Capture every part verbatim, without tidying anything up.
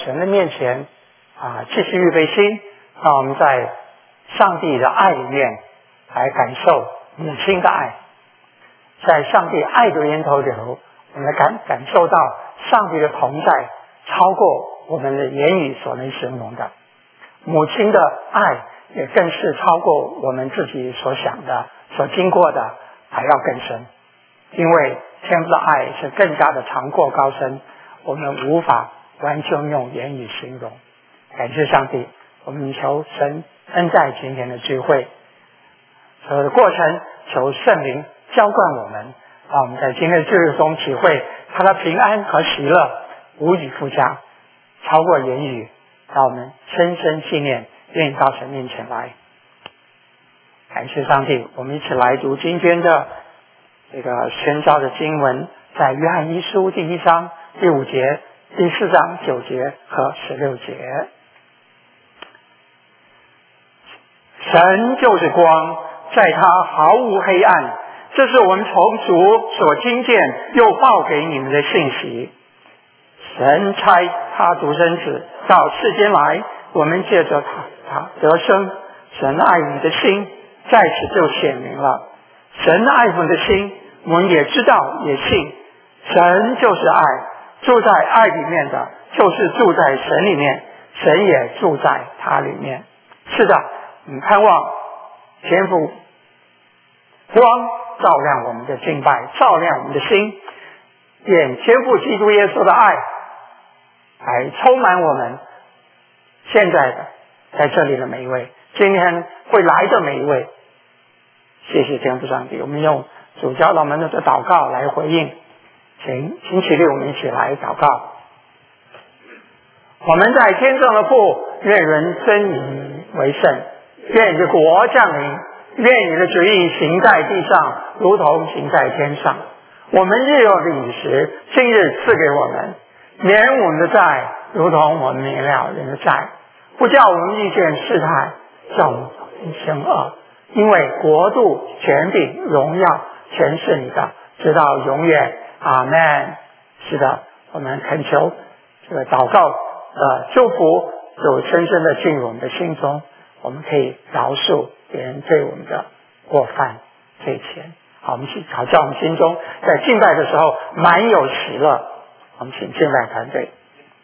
神的面前啊，继续预备心，让我们在上帝的爱里面来感受母亲的爱，在上帝爱的源头里头，我们感感受到上帝的同在超过我们的言语所能形容的，母亲的爱也更是超过我们自己所想的、所经过的还要更深，因为天父的爱是更加的长阔高深，我们无法完全用言语形容。感谢上帝，我们求神恩在今天的聚会，所有的过程求圣灵浇灌我们，让我们在今天的聚会中体会他的平安和喜乐无以复加，超过言语，让我们深深纪念，愿意到神面前来。感谢上帝，我们一起来读今天的这个宣召的经文，在约翰一书第一章第五节、第四章九节和十六节。神就是光，在他毫无黑暗，这是我们从主所听见又报给你们的信息。神差他独生子到世间来，我们借着他他得生。神爱你的心在此就显明了，神爱我们的心我们也知道也信，神就是爱，住在爱里面的就是住在神里面，神也住在他里面。是的，我们盼望天父光照亮我们的敬拜，照亮我们的心，愿天父基督耶稣的爱来充满我们现在的在这里的每一位，今天会来的每一位。谢谢天父上帝，我们用主教导我们的祷告来回应。请星期六我们一起来祷告。我们在天上的父，愿人尊你为圣，愿你的国降临，愿你的旨意行在地上如同行在天上。我们日用的饮食今日赐给我们，免我们的债如同我们免了人的债，不叫我们遇见试探，叫我们生恶，因为国度、权柄、荣耀全是你的，直到永远。阿们。是的，我们恳求这个祷告的祝福就深深的进入我们的心中，我们可以饶恕别人对我们的过犯罪愆。好，我们请好叫我们心中在敬拜的时候满有喜乐。我们请敬拜团队。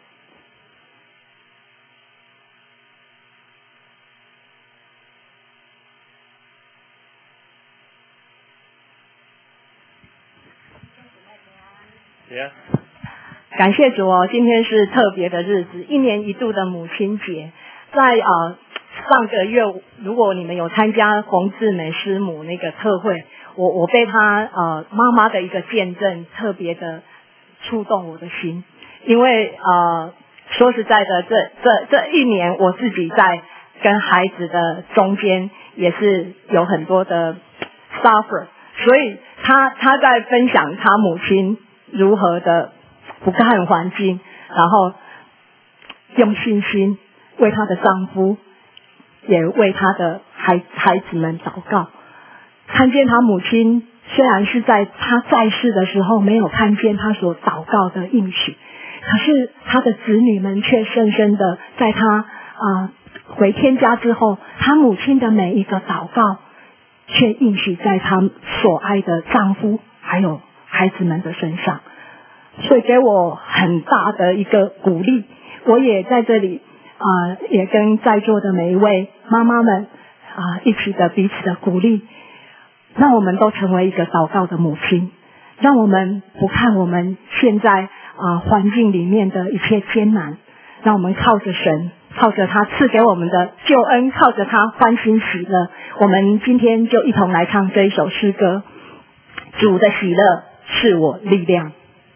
Yeah. 感谢主哦，今天是特别的日子，一年一度的母亲节。在呃上个月，如果你们有参加冯志美师母那个特会，我我被她呃妈妈的一个见证特别的触动我的心，因为呃说实在的，这这这一年我自己在跟孩子的中间也是有很多的 suffer， 所以她她在分享她母亲如何的不看环境，然后用信心为她的丈夫也为她的孩孩子们祷告。看见她母亲虽然是在她在世的时候没有看见她所祷告的应许，可是她的子女们却深深的在她啊、呃、回天家之后，她母亲的每一个祷告却应许在她所爱的丈夫还有孩子们的身上，所以给我很大的一个鼓励。我也在这里啊、呃，也跟在座的每一位妈妈们啊、呃，一起的彼此的鼓励，让我们都成为一个祷告的母亲，让我们不看我们现在啊、呃、环境里面的一切艰难，让我们靠着神，靠着他赐给我们的救恩，靠着他欢欣喜乐。我们今天就一同来唱这一首诗歌，主的喜乐是我力量。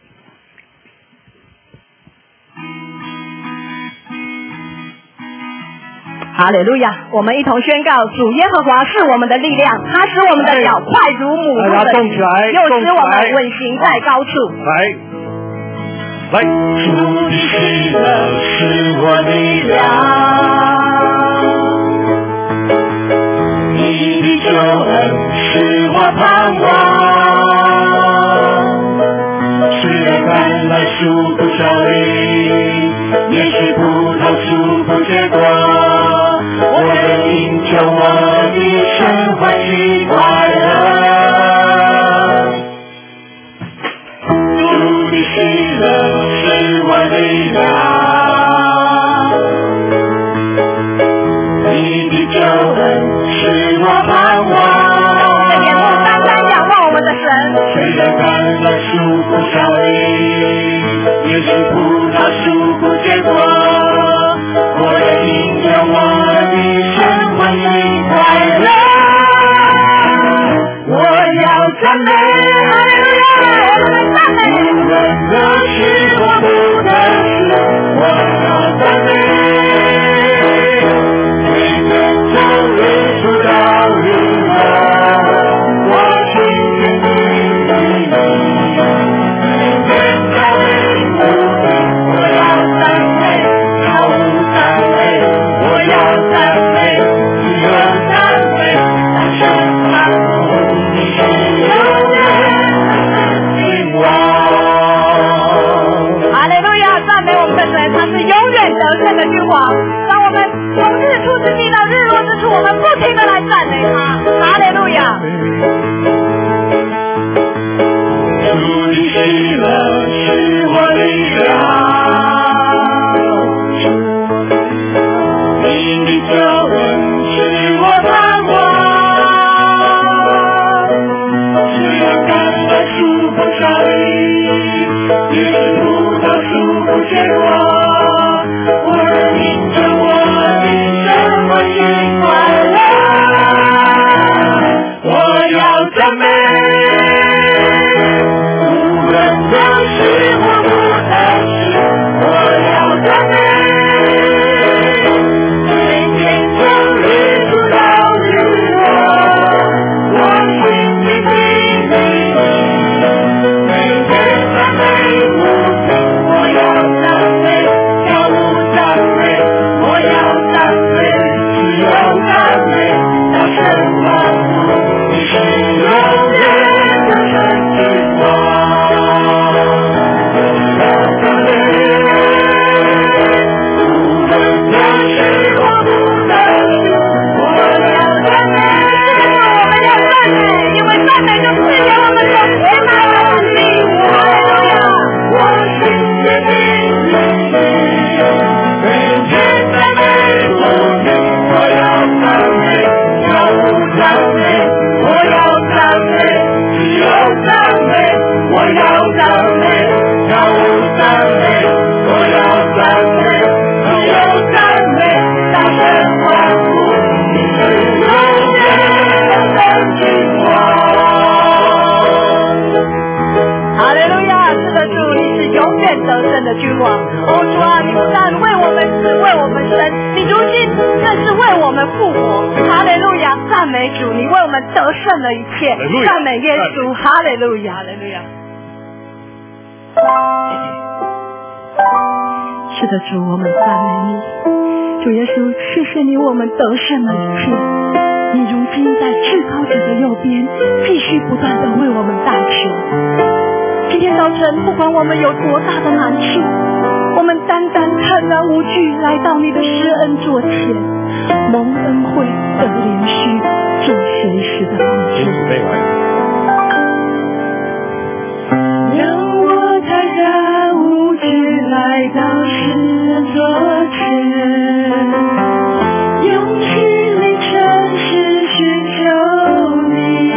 哈利路亚！我们一同宣告：主耶和华是我们的力量，他使我们的脚快如母鹿的蹄，又使我们稳行在高处。 来，来， 主的喜乐是我力量，你的救恩是我盼望。虽然橄榄树不效力，也许不结果，我的因救我的神欢喜快乐。主的喜乐是我力量，你的救恩是我盼望。 眼目单单仰望我们的神， 虽然橄榄树不效力，也是葡萄树不结果，我的因着我的神欢喜快乐。我要赞美，哈利路亚，我们赞美，无论何时我不得时，我要赞美，每天从日出到日落，我寻见你的名，每天赞美无比，我要赞美，毫无赞美，我要赞美，只有赞美，但是满足你是永远的君王。 哈利路亚，赞美我们的神，他是永远得胜的君王。让我们从日出之地到日落之处，我们不停的来赞美他。哈利路亚。 主的喜乐是我力量，你的救恩是我盼望。虽然橄榄树不效力，也是葡萄树不结果，我因着我的神欢喜快乐。我要赞美，无论何时或不得时，我要赞美，每天从日出到日落，我寻见你的名，每天赞美无比，我要赞美，毫无赞美，我要赞美，只有赞美，大声欢呼，你是永远的神君王。我要赞美，无论何时或不得时，我要赞美， 我们要赞美，因为赞美就赐给我们所期待的礼物。哈利路亚。 我寻见你的名，每天赞美无比，我要赞美，毫无赞美，我要赞美，只有赞美，我要赞美，毫无赞美，我要赞美，只有赞美，大声欢呼，你是永远的君王。 哈利路亚，是的主，你是永远得胜的君王。哦主啊，你不但为我们死，为我们生，你如今更是为我们复活。哈利路亚，赞美主，你为我们得胜了一切。赞美耶稣，哈利路亚，哈利路亚。是的主，我们赞美你，主耶稣，谢谢你为我们得胜了一切。你如今在至高者的右边，继续不断的为我们代求。今天早晨，不管我们有多大的难处，我们单单坦然无惧来到你的施恩座前，蒙恩惠得连续，做随时的帮助。 让我坦然无惧来到施恩座前，用心灵诚实寻求你。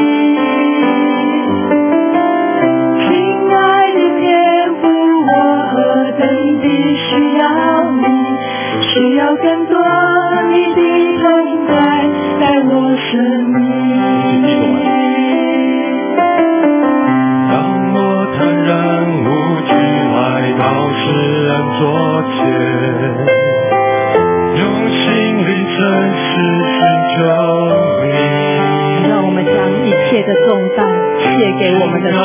亲爱的天父，我何等地需要你，需要更多你的同在在我生命。让我坦然无惧来到施恩座前，用心灵诚实寻求你。 让我们将一切的重担卸给我们的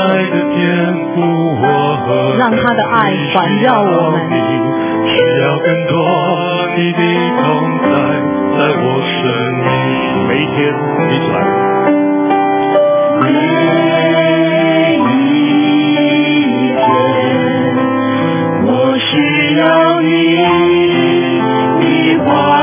神，让他的爱环绕我们。 需要更多你的同在在我生命。每一天一起来。每一天我需要你的话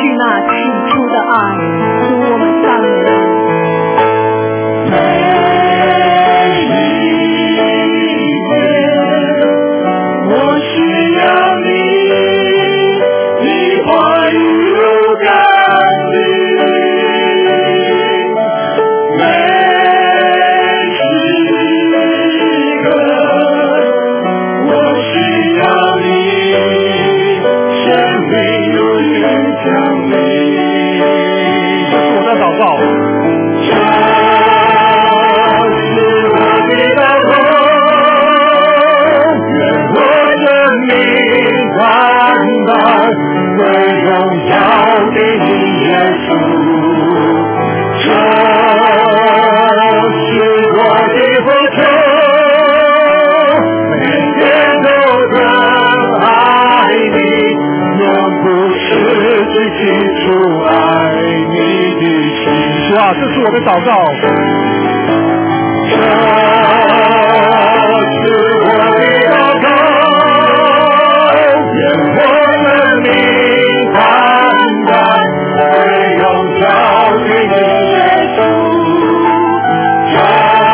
去那起初的爱。主，我们赞美你。 我需要你，你话语如甘霖，每时刻我需要你，生命如云降临。 这是我的祷告。哇，这是我的祷告。这是我的祷告，愿我们明坦然，会用照给你耶稣。这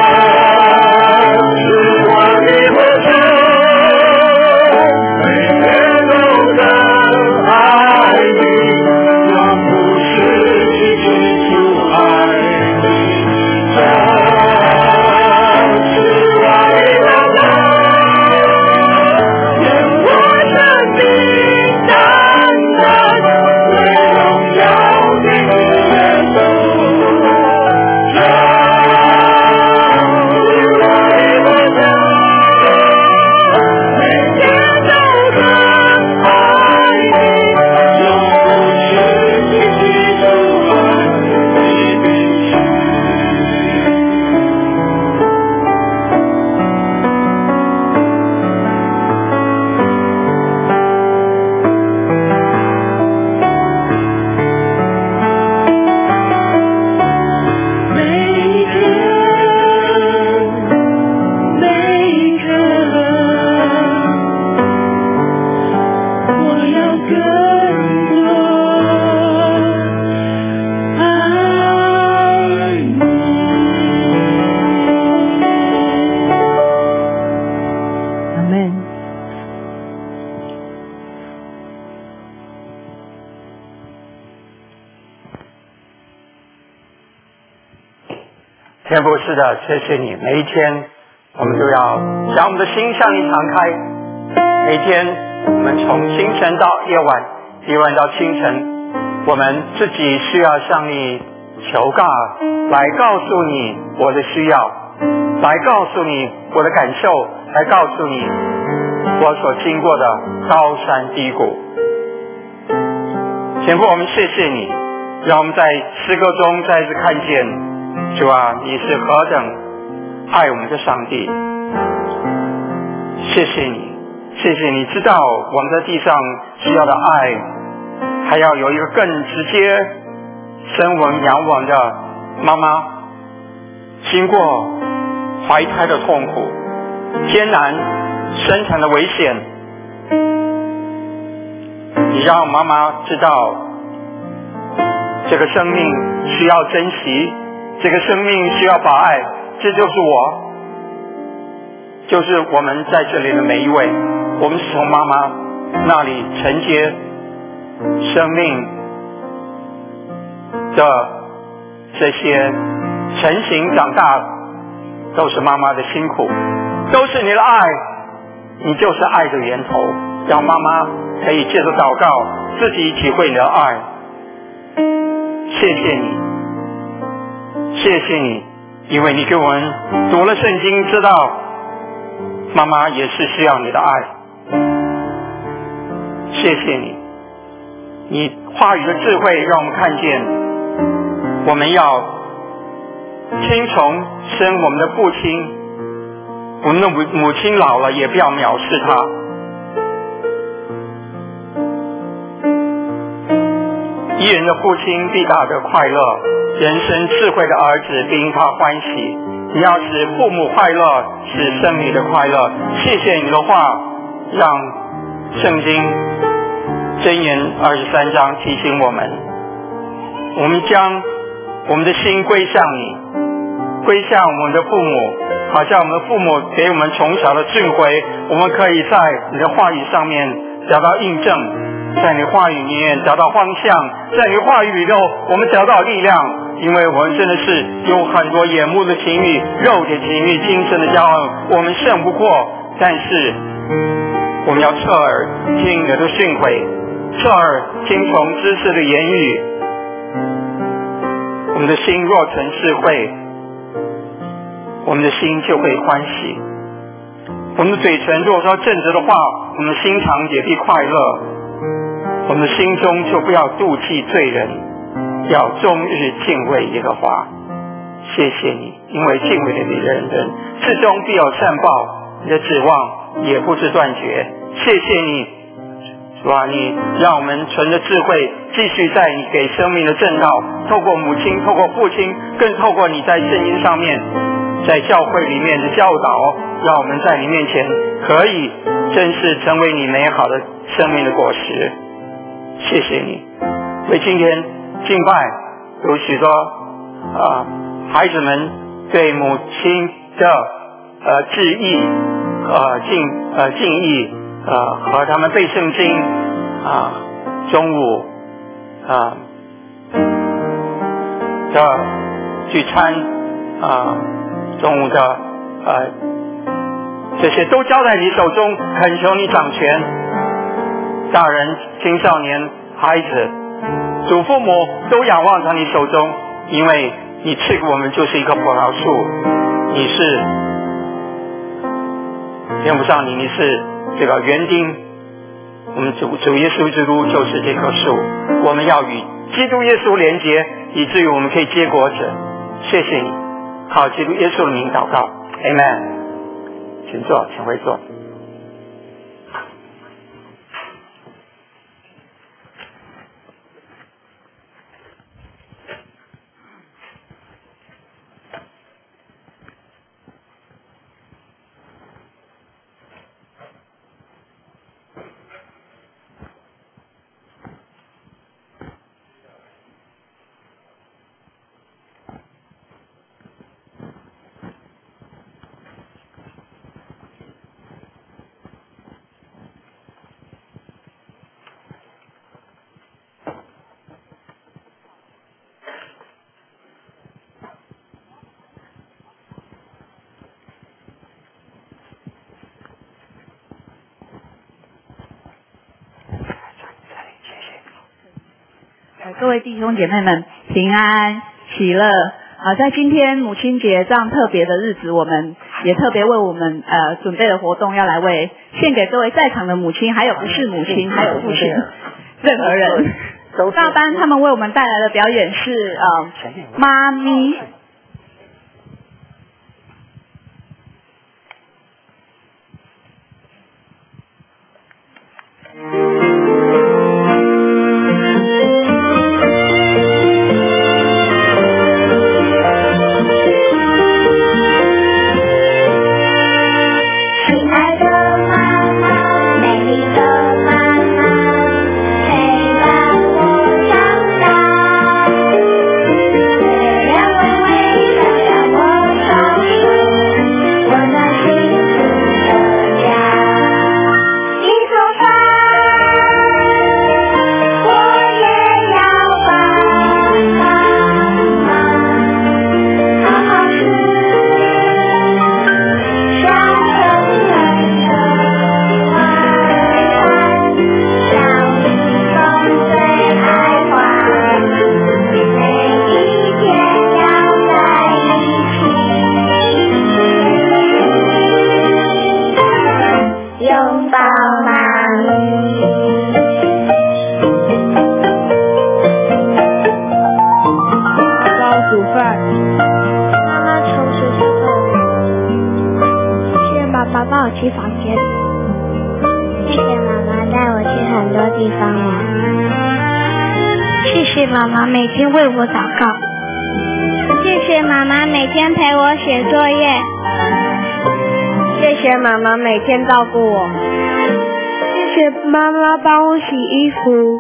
是我的呼求，每天都能爱你，永不失去记住爱你。 天父，是的，谢谢你。每一天，我们都要将我们的心向你敞开。每天，我们从清晨到夜晚，夜晚到清晨，我们自己需要向你求告，来告诉你我的需要，来告诉你我的感受，来告诉你我所经过的高山低谷。天父，我们谢谢你，让我们在诗歌中再次看见。主啊，你是何等爱我们的上帝！谢谢你，谢谢你知道我们在地上需要的爱，还要有一个更直接生我们养我们的妈妈，经过怀胎的痛苦、艰难生产的危险，你让妈妈知道这个生命需要珍惜，这个生命需要把爱，这就是我，就是我们在这里的每一位，我们是从妈妈那里承接生命的这些成型长大，都是妈妈的辛苦，都是你的爱，你就是爱的源头，让妈妈可以借着祷告自己体会你的爱。谢谢你，谢谢你，因为你给我们读了圣经，知道妈妈也是需要你的爱。谢谢你，你话语的智慧让我们看见，我们要听从生我们的父亲，我们的母母亲老了也不要藐视他。一人的父亲必大得快乐，人生智慧的儿子必因他欢喜。你要使父母快乐，使生你的快乐。谢谢你的话，让圣经箴言二十三章提醒我们，我们将我们的心归向你，归向我们的父母，好像我们父母给我们从小的智慧，我们可以在你的话语上面得到印证，在你话语里面得到方向，在你话语里头我们得到力量，因为我们真的是有很多眼目的情欲、肉体情欲、精神的骄傲，我们胜不过。但是我们要侧耳听你的训诲，侧耳听从知识的言语。我们的心若存智慧，我们的心就会欢喜。我们的嘴唇若说正直的话，我们的心肠也必快乐。我们的心中就不要妒忌罪人，要终日敬畏耶和华。谢谢你，因为敬畏你的人人至终必有善报，你的指望也不知断绝。谢谢你，主啊，你让我们存着智慧继续在你给生命的正道，透过母亲，透过父亲，更透过你在圣经上面，在教会里面的教导，让我们在你面前可以真是成为你美好的生命的果实。谢谢你，为今天敬拜有许多啊孩子们对母亲的呃致意呃敬呃敬意呃和他们背圣经啊，中午啊的聚餐啊，中午的呃这些都交在你手中，恳求你掌权。大人、青少年、孩子、祖父母都仰望在你手中，因为你赐给我们就是一棵葡萄树，你是见不上你，你是这个园丁，我们主主耶稣基督就是这棵树，我们要与基督耶稣连结，以至于我们可以结果子。谢谢你，靠基督耶稣的名祷告 Amen。 请坐，请回坐。 各位弟兄姐妹们平安喜乐啊！在今天母亲节这样特别的日子，我们也特别为我们呃准备的活动，要来为献给各位在场的母亲，还有不是母亲，还有父亲，任何人。大班他们为我们带来的表演是呃妈咪。 每天为我祷告，谢谢妈妈每天陪我写作业， 谢谢妈妈每天照顾我， 谢谢妈妈帮我洗衣服。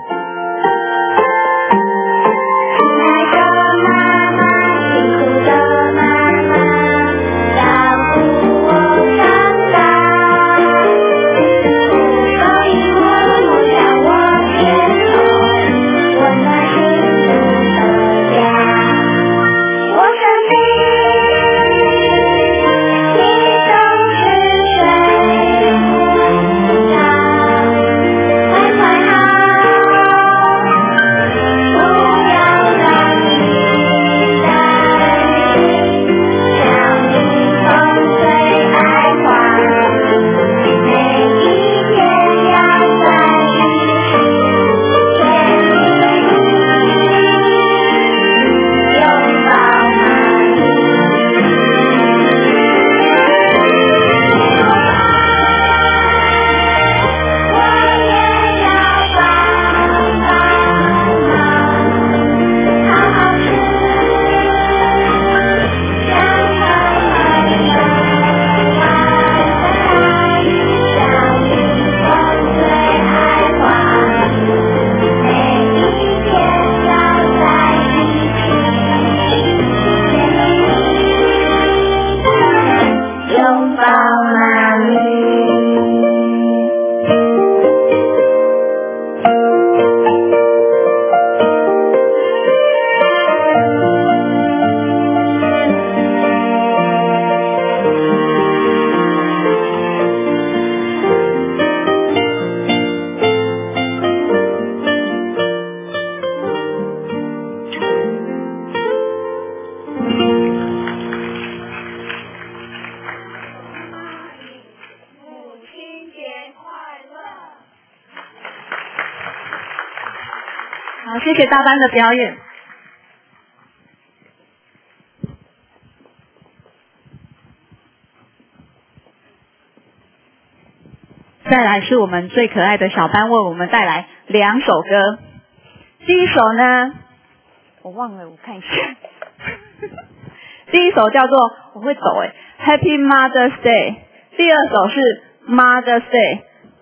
好，谢谢大班的表演。再来是我们最可爱的小班为我们带来两首歌。第一首呢，我忘了，我看一下。第一首叫做我会走哎 ，Happy Mother's Day。第二首是 Mother's Day。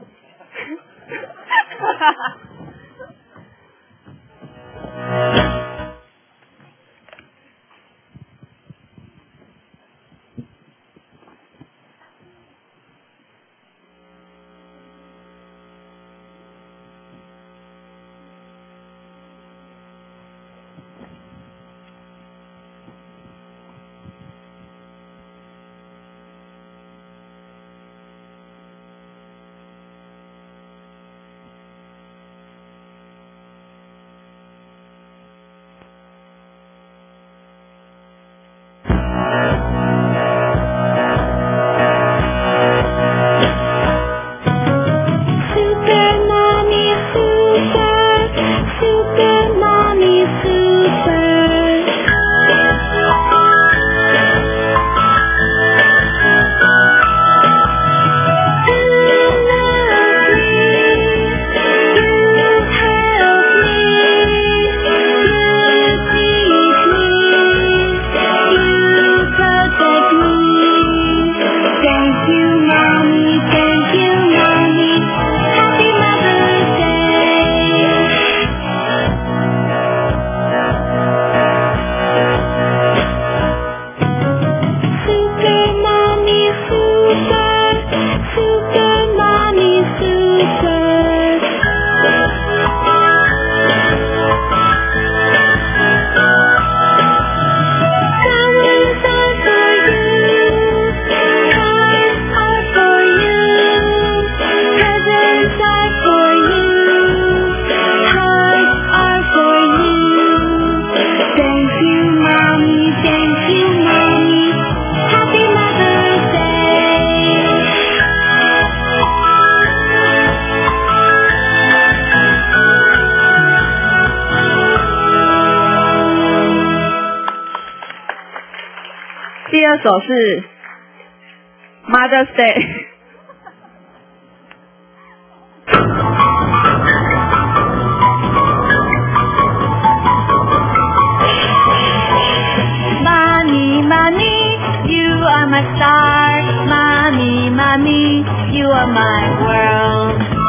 第二首是 Mother's Day。 Mommy, mommy, you are my star. Mommy, mommy, you are my world.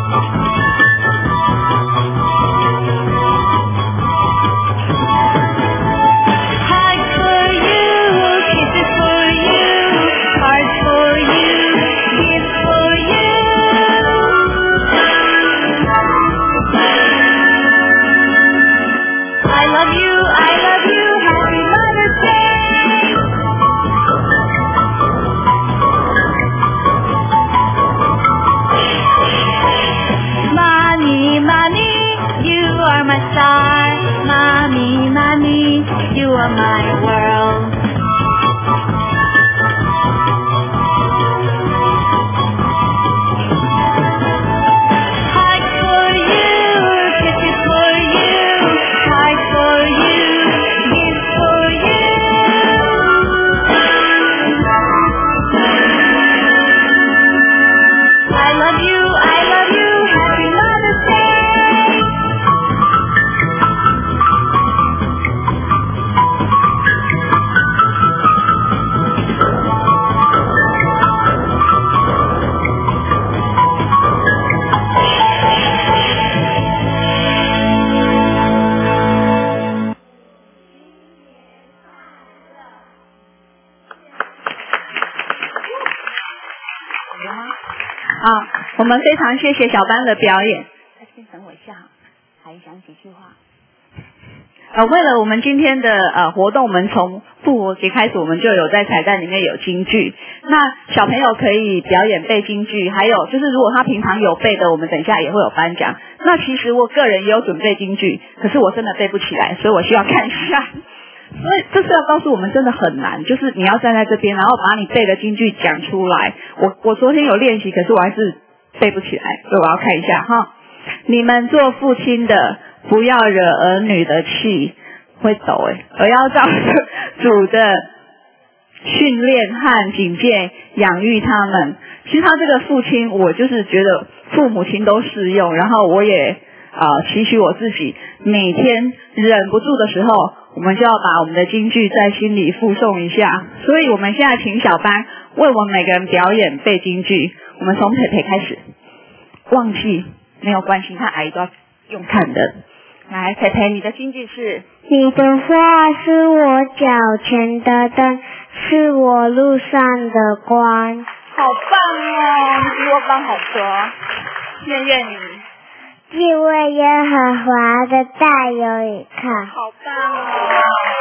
好，我们非常谢谢小班的表演。在这边等我一下，还想几句话。呃，为了我们今天的呃活动，我们从复活节开始，我们就有在彩蛋里面有京剧。那小朋友可以表演背京剧，还有就是如果他平常有背的，我们等一下也会有颁奖。那其实我个人也有准备京剧，可是我真的背不起来，所以我需要看一下。所以这是要告诉我们真的很难，就是你要站在这边，然后把你背的京剧讲出来。我我昨天有练习，可是我还是背不起来，所以我要看一下哈。你们做父亲的不要惹儿女的气，会抖哎，而要照主的训练和警戒养育他们。其实他这个父亲，我就是觉得父母亲都适用，然后我也啊、呃、期许我自己，每天忍不住的时候，我们就要把我们的京剧在心里附诵一下。所以我们现在请小班为我们每个人表演背京剧。我们从培培开始，忘记没有关系，看阿姨都要用看的。来，培培，你的京剧是？ 你的话是我脚前的灯，是我路上的光。 好棒哦，你比我棒好多。愿愿你。 敬畏耶和华的大有倚靠。 好棒哦。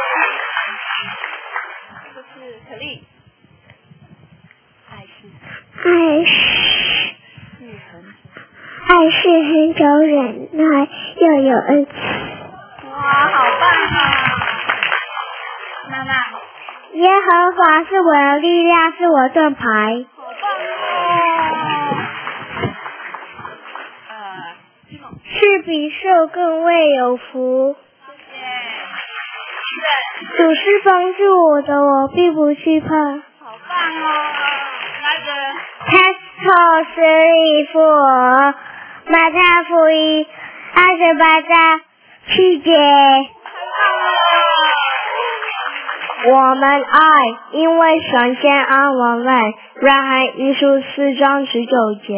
这是可丽。爱是。 爱是。 是很。 爱是很久忍耐，又有恩慈。 哇，好棒啊！妈妈。 耶和华是我的力量，是我盾牌。 好棒哦！呃， 是比受更为有福。 谢谢。 主是帮助我的，我并不惧怕。 好棒哦！那个。 Tesla 十里复活，马太福音二十八章七节。我们爱，因为神先爱我们。约翰一书四章十九节。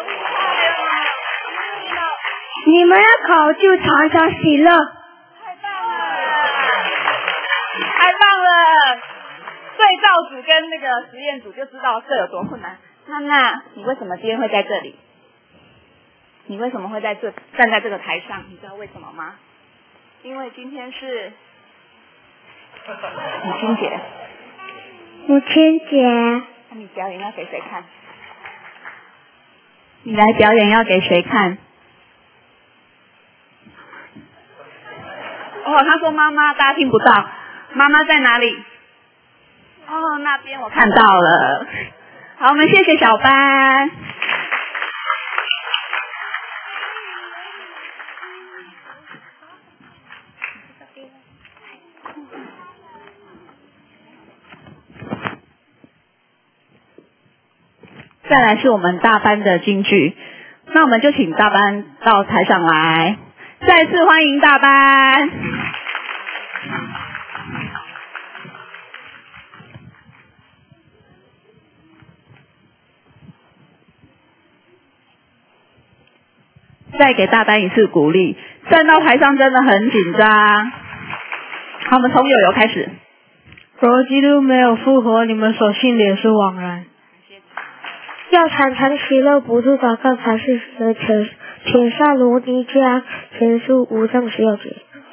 你们要考就常常喜乐。 太棒了！太棒了！对照组跟那个实验组就知道这有多困难。娜娜，你为什么今天会在这里？你为什么会在这站在这个台上？你知道为什么吗？因为今天是母亲节。 母亲节。 那你表演要给谁看？你来表演要给谁看？哦，他说妈妈，大家听不到。妈妈在哪里？哦，那边我看到了。好，我们谢谢小班。再来是我们大班的京剧，那我们就请大班到台上来，再次欢迎大班。 再给大丹一次鼓励。站到台上真的很紧张。好，我们从友友开始。 若基督没有复活，你们所信的也是枉然。要常常喜乐，不住祷告才是实诚。请萨罗尼迦前书五章十六节。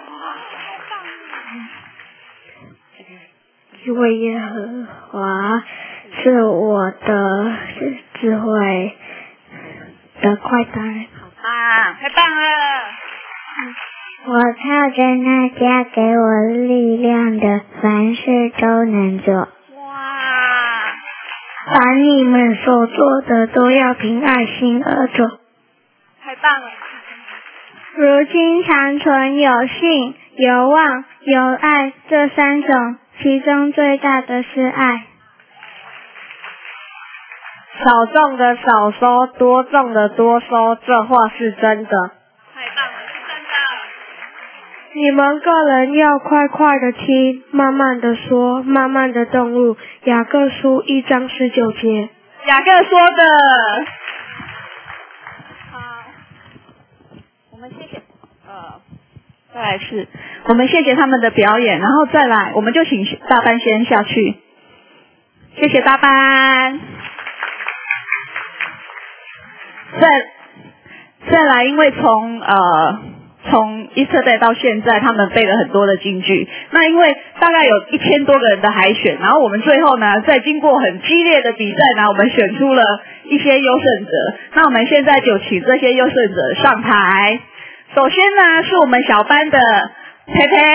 因为耶和华是我的智慧的快带。 好棒，太棒了！ 我靠着那加给我力量的，凡事都能做。 哇！ 凡你们所做的，都要凭爱心而做。 太棒了！ 如今常存有信、有望、有爱这三种，其中最大的是爱。少种的少收，多种的多收，这话是真的。 太棒了，是真的。 你们个人要快快的听，慢慢的说，慢慢的动怒。雅各书一章十九节。 雅各说的。好，我们谢谢。呃，再来是，我们谢谢他们的表演，然后再来，我们就请大班先下去。谢谢大班。再再来，因为从呃从 Easter Day 到现在，他们背了很多的金句。那因为大概有一千多个人的海选，然后我们最后呢，在经过很激烈的比赛呢，我们选出了一些优胜者。那我们现在就请这些优胜者上台。首先呢，是我们小班的佩佩，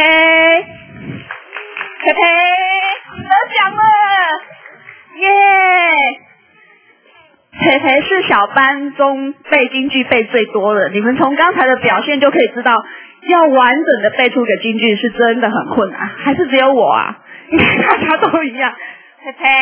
佩佩得奖了，耶！培培是小班中背金句背最多的，你们从刚才的表现就可以知道，要完整的背出个金句是真的很困难，还是只有我啊？因为大家都一样。培培，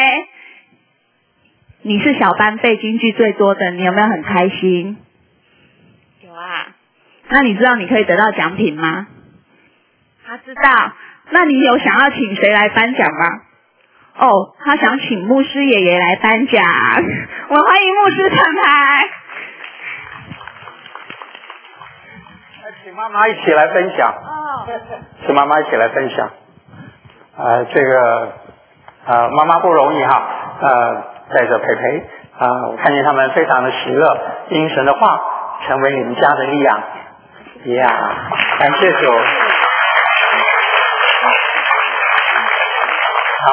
你是小班背金句最多的，你有没有很开心？有啊。那你知道你可以得到奖品吗？他知道。那你有想要请谁来颁奖吗？哦，他想请牧师爷爷来颁奖，我们欢迎牧师上台。 请妈妈一起来分享。 哦， 请妈妈一起来分享。呃，这个呃妈妈不容易哈，呃带着培培啊、呃，我看见他们非常的喜乐，因神的话成为你们家的力量。呀，感谢主。好。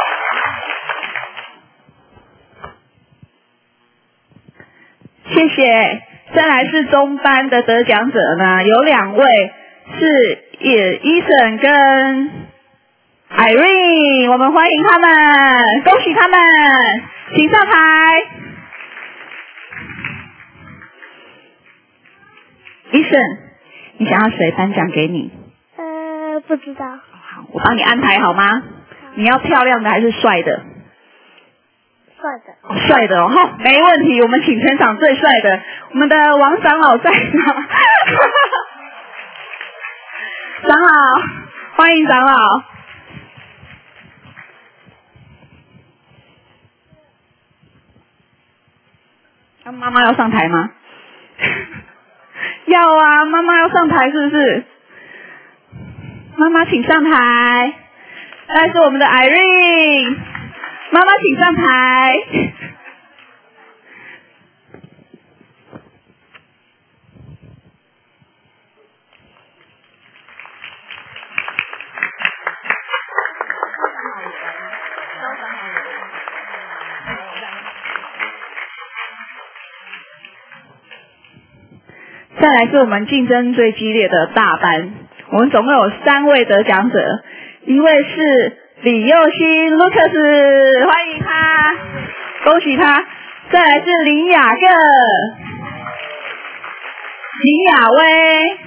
谢谢。再来是中班的得奖者呢，有两位是也Ethan跟 Irene， 我们欢迎他们，恭喜他们，请上台。Ethan， 你想要谁颁奖给你？ 呃，不知道。 好，我帮你安排好吗？你要漂亮的还是帅的？ 帅的。 哦、帅的哦，好，没问题。我们请全场最帅的，我们的王长老在场。长老，欢迎长老。那妈妈要上台吗？要啊，妈妈要上台是不是？妈妈请上台。再来是我们的 Irene， 妈妈请上台。再来是我们竞争最激烈的大班，我们总共有三位得奖者，一位是李佑新 Lucas， 欢迎他，恭喜他。再来是林雅各、林雅薇，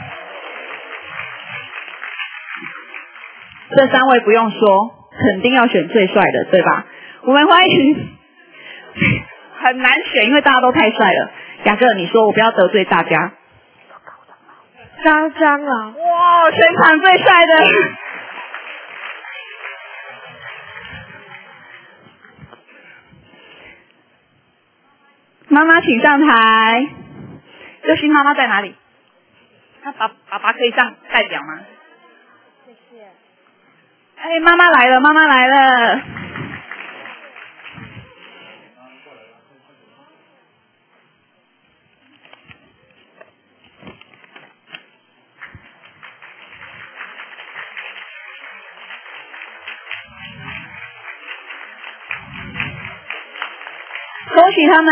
这三位不用说，肯定要选最帅的，对吧？我们欢迎，很难选，因为大家都太帅了。雅各，你说我不要得罪大家。 张长老， 哇，全场最帅的。妈妈请上台。佑心妈妈在哪里？ 那爸爸爸可以上代表吗？谢谢。哎，妈妈来了，妈妈来了。恭喜他们！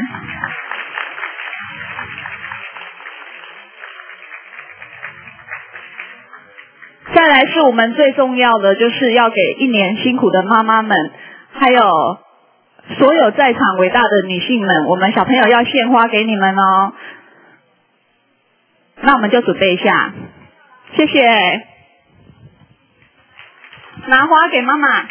再来是我们最重要的，就是要给一年辛苦的妈妈们，还有所有在场伟大的女性们，我们小朋友要献花给你们哦。那我们就准备一下，谢谢。拿花给妈妈。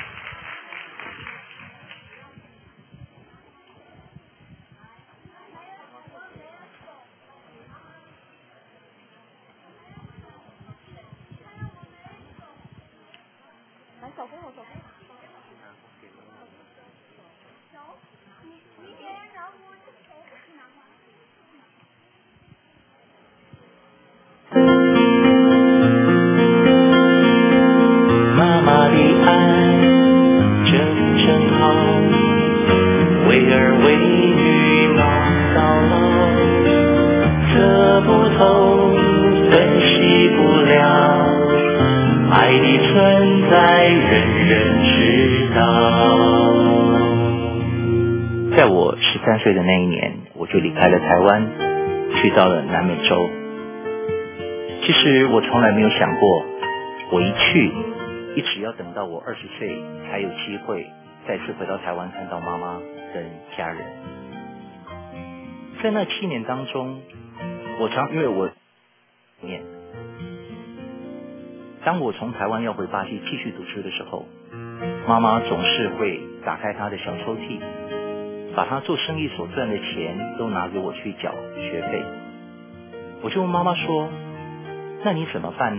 妈妈的爱真真好，为儿为女忙到老，测不透，分析不了，爱的存在人人知道。在我十三岁的那一年，我就离开了台湾，去到了南美洲。其实我从来没有想过，我一去一直要等到我二十岁才有机会再次回到台湾，看到妈妈跟家人。在那七年当中，我常因为我念，当我从台湾要回巴西继续读书的时候，妈妈总是会打开她的小抽屉，把她做生意所赚的钱都拿给我去缴学费。我就问妈妈说，那你怎么办呢？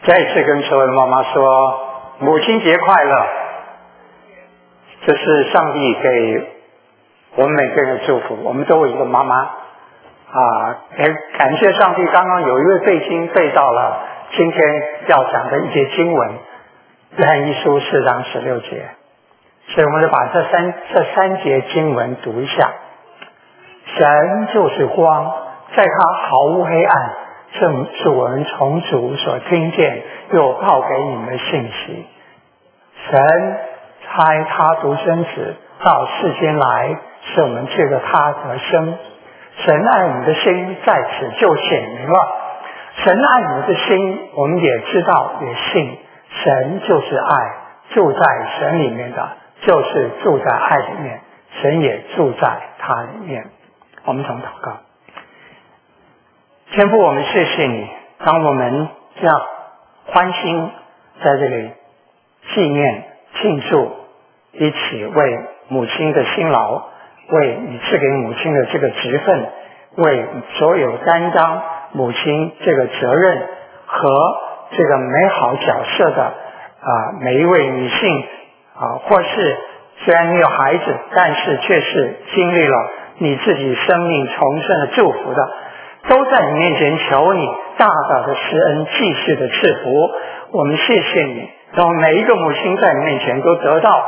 再一次跟所有的妈妈说母亲节快乐，这是上帝给我们每个人的祝福。我们都有一个妈妈啊，也感谢上帝，刚刚有一位背经背到了今天要讲的一节经文，约翰一书四章十六节，所以我们就把这三这三节经文读一下。神就是光，在他毫无黑暗，正是我们从主所听见又报给你们的信息。神差他独生子到世间来，使我们借着他得生。神爱我们的心在此就显明了。神爱我们的心，我们也知道也信。神就是爱，住在神里面的就是住在爱里面，神也住在他里面。我们从祷告。天父，我们谢谢你，当我们这样欢欣在这里纪念庆祝，一起为母亲的辛劳，为你赐给母亲的这个职分，为所有担当母亲这个责任和这个美好角色的啊每一位女性啊，或是虽然你有孩子，但是却是经历了你自己生命重生的祝福的，都在你面前求你大大的施恩，继续的赐福。我们谢谢你，让每一个母亲在你面前都得到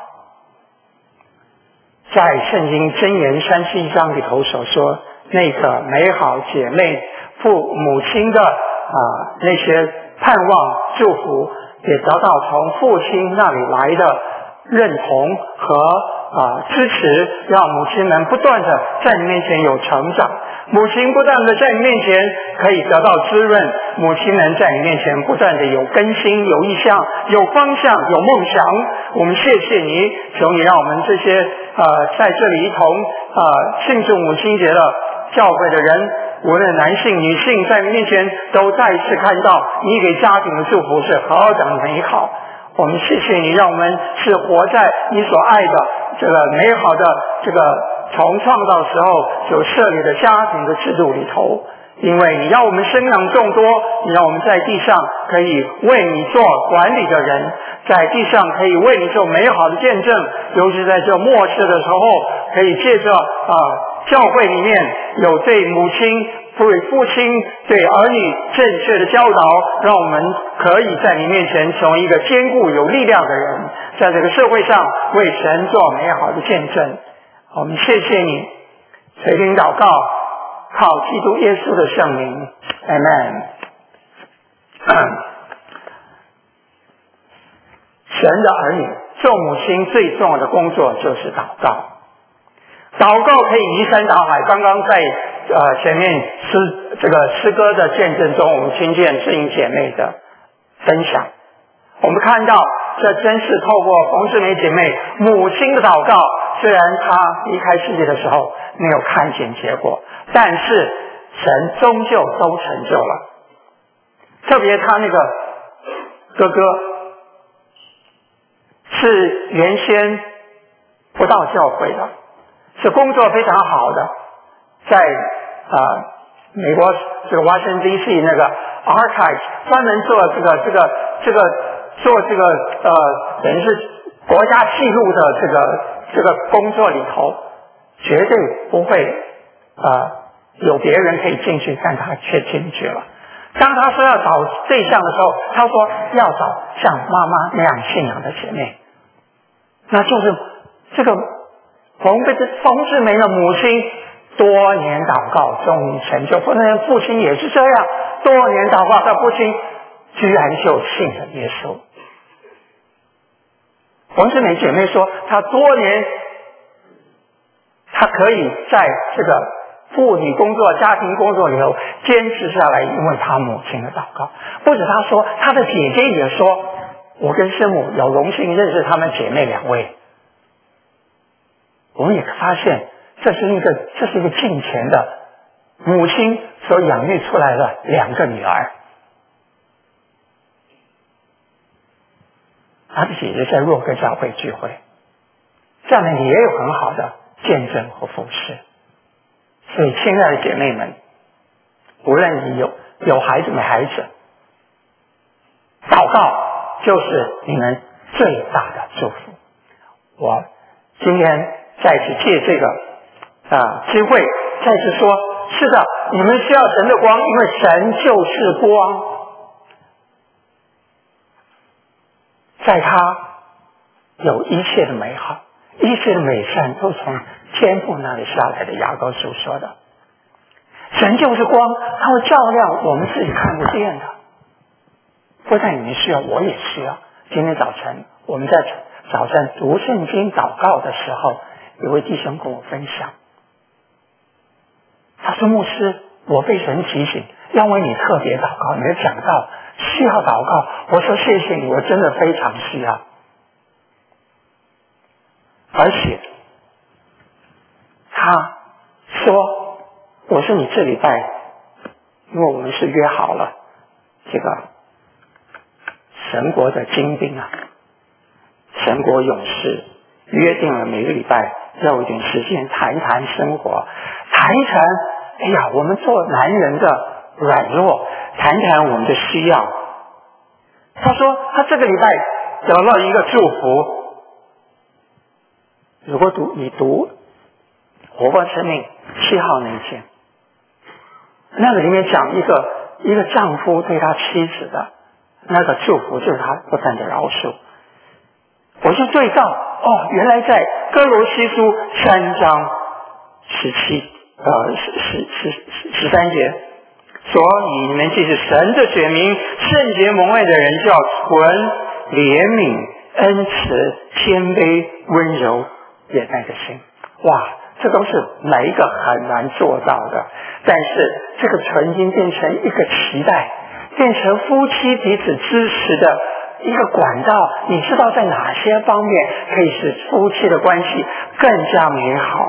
在圣经箴言三十一章里头所说那个美好姐妹父母亲的啊那些盼望祝福，也得到从父亲那里来的认同和啊支持，让母亲们不断的在你面前有成长，母亲不断的在你面前可以得到滋润，母亲们在你面前不断的有更新，有意向，有方向，有梦想。我们谢谢你，求你让我们这些呃在这里一同呃庆祝母亲节的教会的人，无论男性女性，在你面前都再一次看到你给家庭的祝福是何等美好。我们谢谢你，让我们是活在你所爱的这个美好的这个从创造时候就设立的家庭的制度里头，因为你让我们生养众多，你让我们在地上可以为你做管理的人，在地上可以为你做美好的见证，尤其在这末世的时候，可以借着啊、呃、教会里面有对母亲对父亲对儿女正确的教导，让我们可以在你面前成为一个坚固有力量的人，在这个社会上为神做美好的见证。我们谢谢你，垂听祷告，靠基督耶稣的圣名 Amen。 神的儿女做母亲最重要的工作就是祷告，祷告可以移山倒海。刚刚在呃前面诗这个诗歌的见证中，我们听见志英姐妹的分享，我们看到这真是透过冯志梅姐妹母亲的祷告，虽然她离开世界的时候没有看见结果，但是神终究都成就了。特别她那个哥哥是原先不到教会的，是工作非常好的，在啊、呃、美国这个 Washington D C 那个 Archives 专门做这个这个这个做这个呃等于是国家记录的这个这个工作里头，绝对不会呃有别人可以进去，但他却进去了。当他说要找对象的时候，他说要找像妈妈那样信仰的姐妹，那就是这个冯冯志梅的母亲多年祷告终于成就，那父亲也是这样，多年祷告，他父亲居然就信了耶稣。冯志梅姐妹说，她多年她可以在这个妇女工作家庭工作里头坚持下来，因为她母亲的祷告。不止她说，她的姐姐也说，我跟师母有荣幸认识她们姐妹两位。我们也发现这是一个这是一个敬虔的母亲所养育出来的两个女儿。她的姐姐在若哥教会聚会，这样呢也有很好的见证和服事。所以亲爱的姐妹们，无论你有有孩子没孩子， 祷告就是你们最大的祝福。我今天再次借这个啊机会再次说，是的，你们需要神的光，因为神就是光，在他有一切的美好，一切的美善都从天父那里下来的。雅各书说的，神就是光，他会照亮我们自己看不见的。不但你们需要，我也需要。今天早晨我们在早上读圣经祷告的时候，有位弟兄跟我分享，他说牧师，我被神提醒要为你特别祷告，你的讲道需要祷告。我说谢谢你，我真的非常需要。而且他说，我说你这礼拜，因为我们是约好了这个神国的精兵啊，神国勇士，约定了每个礼拜要有一点时间谈一谈生活，谈一谈哎呀我们做男人的软弱，谈谈我们的需要。他说他这个礼拜得了一个祝福，如果读你读活泼生命七号那一篇，那个里面讲一个一个丈夫对他妻子的那个祝福，就是他不断的饶恕。我就对照哦，原来在哥罗西书三章十七呃十十十十三节，所以你们既是神的选民，圣洁蒙爱的人，就要存怜悯、恩慈、谦卑、温柔、忍耐的心。哇，这都是每一个很难做到的，但是这个纯心变成一个期待，变成夫妻彼此支持的一个管道。你知道在哪些方面可以使夫妻的关系更加美好？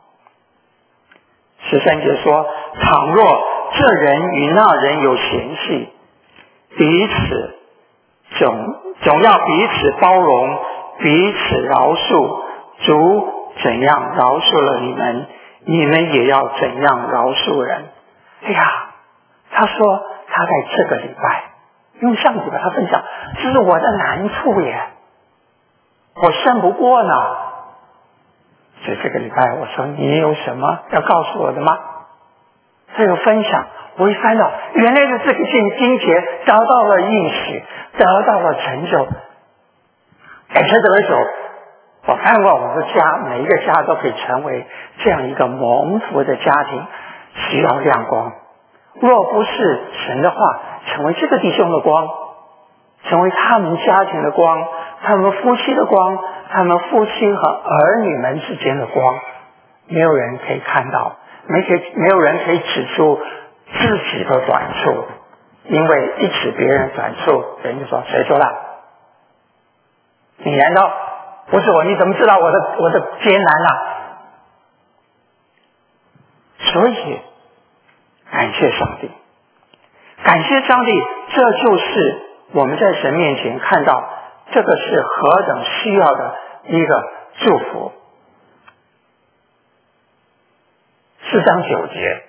十三节说，倘若这人与那人有嫌隙，彼此总总要彼此包容，彼此饶恕。主怎样饶恕了你们，你们也要怎样饶恕人。哎呀，他说他在这个礼拜用上帝把他分享，这是我的难处耶，我胜不过呢。所以这个礼拜我说，你有什么要告诉我的吗？这个分享我一翻到，原来是这个经经节得到了应许，得到了成就。感谢得主，我盼望我们的家每一个家都可以成为这样一个蒙福的家庭，需要亮光。若不是神的话，成为这个弟兄的光，成为他们家庭的光，他们夫妻的光，他们夫妻和儿女们之间的光，没有人可以看到，没可以没有人可以指出自己的短处，因为一指别人短处，人就说谁说的？你难道不是我？你怎么知道我的我的艰难啊？所以感谢上帝，感谢上帝，这就是我们在神面前看到这个是何等需要的一个祝福。四章九节，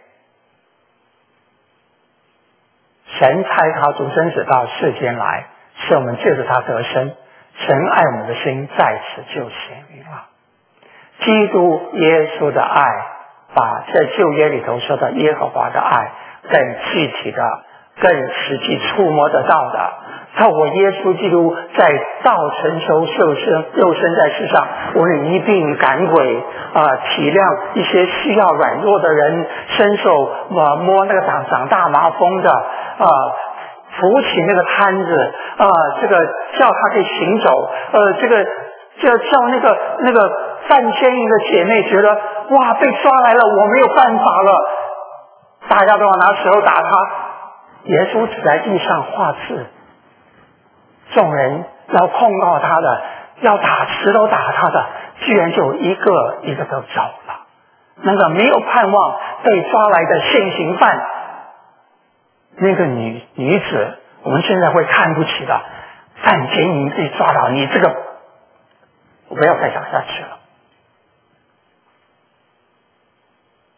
神差他独生子到世间来，使我们借着他得生。神爱我们的心在此就显明了。基督耶稣的爱，把在旧约里头说到耶和华的爱，更具体的、更实际触摸得到的，透过耶稣基督在道成熟受生肉身在世上，无论医病赶鬼啊、呃，体谅一些需要软弱的人，伸手啊摸那个长长大麻风的啊。呃扶起那个摊子啊、呃，这个叫他可以行走，呃，这个就叫那个那个范千一个姐妹觉得哇被抓来了，我没有办法了，大家都要拿石头打他，耶稣只在地上画字，众人要控告他的，要打石头打他的，居然就一个一个都走了。那个没有盼望被抓来的现行犯，那个女女子，我们现在会看不起的，范杰你被抓到，你这个我不要再讲下去了。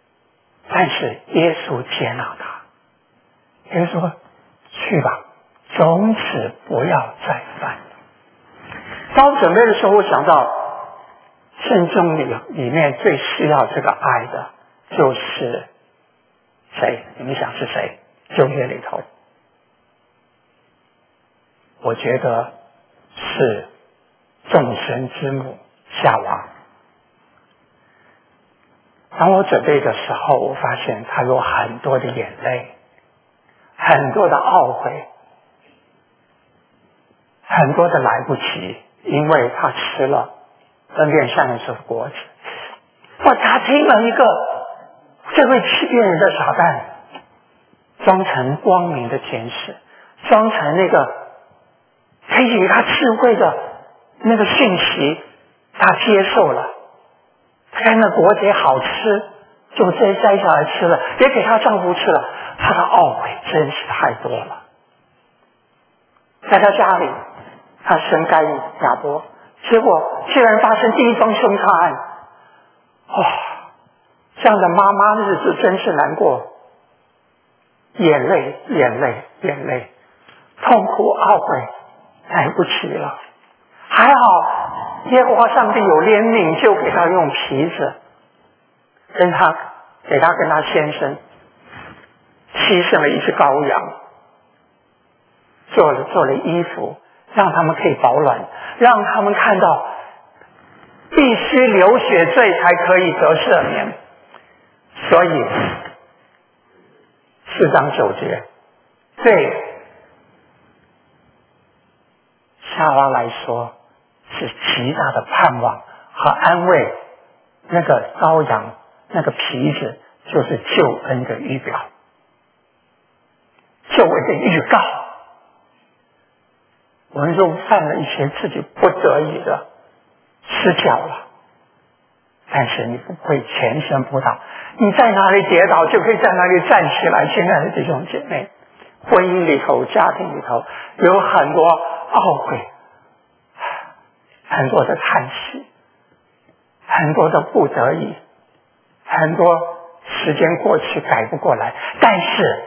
但是耶稣接纳他，耶稣说去吧， 从此不要再犯。当我准备的时候，我想到圣经里里面最需要这个爱的就是谁？你们想是谁？旧约里头，我觉得是众生之母夏娃。当我准备的时候，我发现她有很多的眼泪，很多的懊悔，很多的来不及，因为她吃了分辨善恶树的果子。哇，她听了一个这位欺骗人的撒旦装成光明的天使，装成那个可以给她智慧的那个信息，她接受了。看那果子好吃，就摘摘下来吃了，也给她丈夫吃了，她的懊悔真是太多了。在她家里，她生该隐亚伯，结果居然发生第一宗凶杀案。哇、哦，这样的妈妈日子真是难过，眼泪眼泪眼泪，痛苦懊悔来不及了。还好耶和华上帝有怜悯，就给他用皮子跟他给他跟他先生牺牲了一只羔羊，做了做了衣服，让他们可以保暖，让他们看到必须流血罪才可以得赦免。所以四章九节对夏娃来说是极大的盼望和安慰。那个羔羊那个皮子就是救恩的预表，救恩的预告。我们说犯了一些自己不得已的失脚了，但是你不会全身扑倒，你在哪里跌倒就可以在哪里站起来。亲爱的弟兄姐妹，婚姻里头家庭里头有很多懊悔，很多的叹息，很多的不得已，很多时间过去改不过来。但是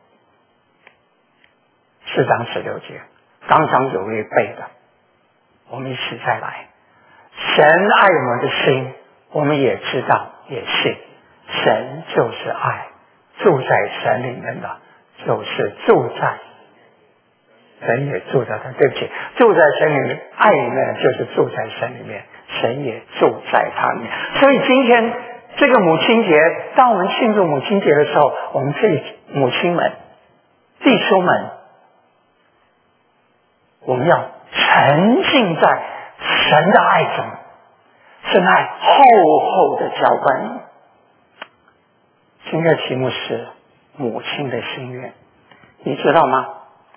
四章十六节刚刚有预备的，我们一起再来。神爱我们的心我们也知道也信，神就是爱，住在神里面的就是住在神也住在他，对不起，住在神里面，爱里面就是住在神里面，神也住在他里面。所以今天这个母亲节，当我们庆祝母亲节的时候，我们这母亲们弟兄们，我们要沉浸在神的爱中，神爱厚厚的浇灌你。今天的题目是母亲的心愿，你知道吗？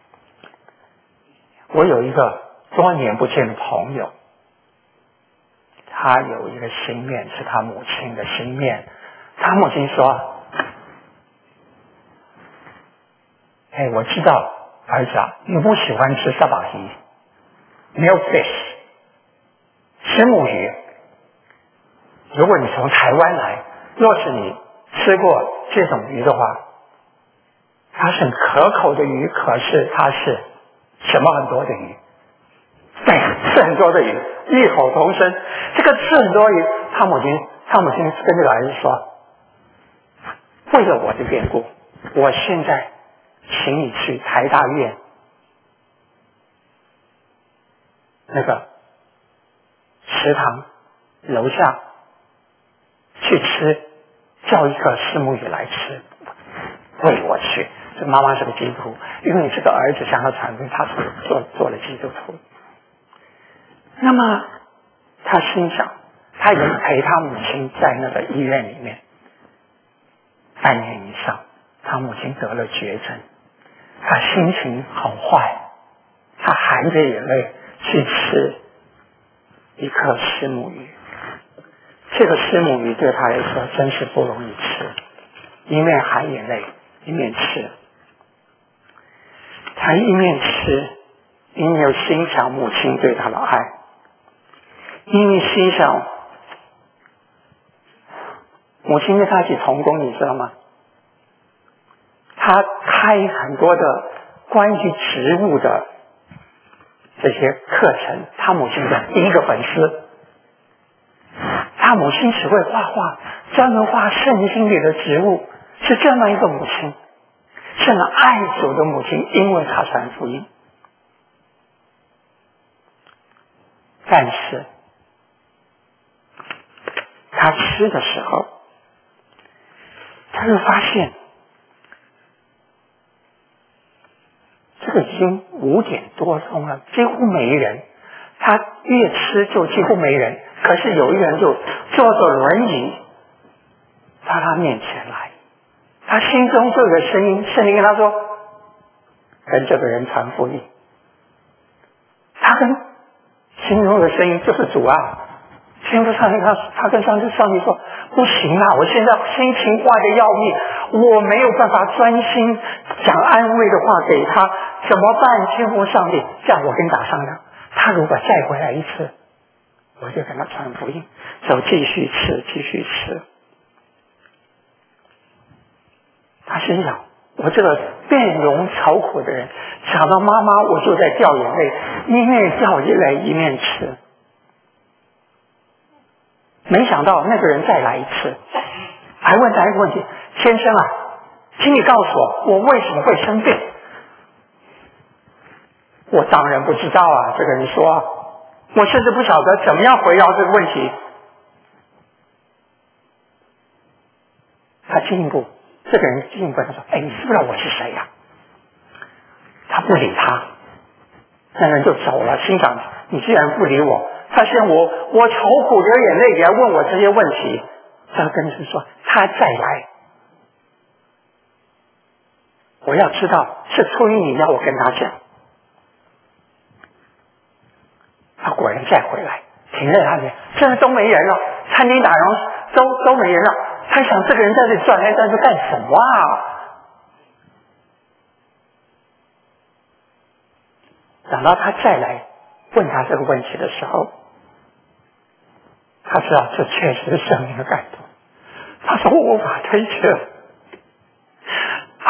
我有一个多年不见的朋友，他有一个心愿，是他母亲的心愿。他母亲说：哎，我知道儿子啊，你不喜欢吃沙巴鱼，没有 fish， 吃母鱼。如果你从台湾来，若是你吃过这种鱼的话，它是可口的鱼，可是它是什么很多的鱼？对，吃很多的鱼，异口同声。这个吃很多鱼，他母亲，他母亲跟这个儿子说：为了我的缘故，我现在请你去台大院那个食堂楼下去吃，叫一个虱目鱼来吃，为我去。这妈妈是个基督徒，因为这个儿子向他传福音，他做做了基督徒。那么他心想，他已经陪他母亲在那个医院里面半年以上，他母亲得了绝症，他心情很坏，他含着眼泪去吃一颗虱目鱼。这个虱目鱼对他来说真是不容易吃，一面含眼泪一面吃。他一面吃，一面又欣赏母亲对他的爱，一面欣赏母亲跟他一起同工，你知道吗？他开很多的关于植物的这些课程，他母亲的第一个粉丝。他母亲只会画画，专门画圣经里的植物，是这么一个母亲，是那爱主的母亲，因为他传福音。但是他吃的时候，他就发现这个已经五点多钟了，几乎没人。他越吃就几乎没人，可是有一个人就坐着轮椅到他面前来，他心中就有个声音，圣灵跟他说，跟这个人传福音。他跟心中的声音就是主啊，心中上帝他他跟上帝上帝说，不行啊，我现在心情坏的要命，我没有办法专心讲安慰的话给他，怎么办？天父上帝，这样我跟你打商量，他如果再回来一次，我就跟他传福音，就继续吃继续吃。他心想，我这个面容愁苦的人，想到妈妈我就在掉眼泪，一面掉眼泪一面吃。没想到那个人再来一次，还问他一个问题，先生啊，请你告诉我，我为什么会生病？我当然不知道啊，这个人说啊，我甚至不晓得怎么样回答这个问题。他进一步，这个人进一步他说，哎，你知不知道我是谁呀、啊？他不理他，那人就走了，心想，你既然不理我，发现我我愁苦流眼泪也要问我这些问题，他跟人说，他再来，我要知道是出于你要我跟他讲。他果然再回来，停在那里，现在都没人了，餐厅打烊都都没人了。他想，这个人在这里转来转去干什么啊？等到他再来问他这个问题的时候，他知道这确实是生命的感动。他说，我无法推却啊！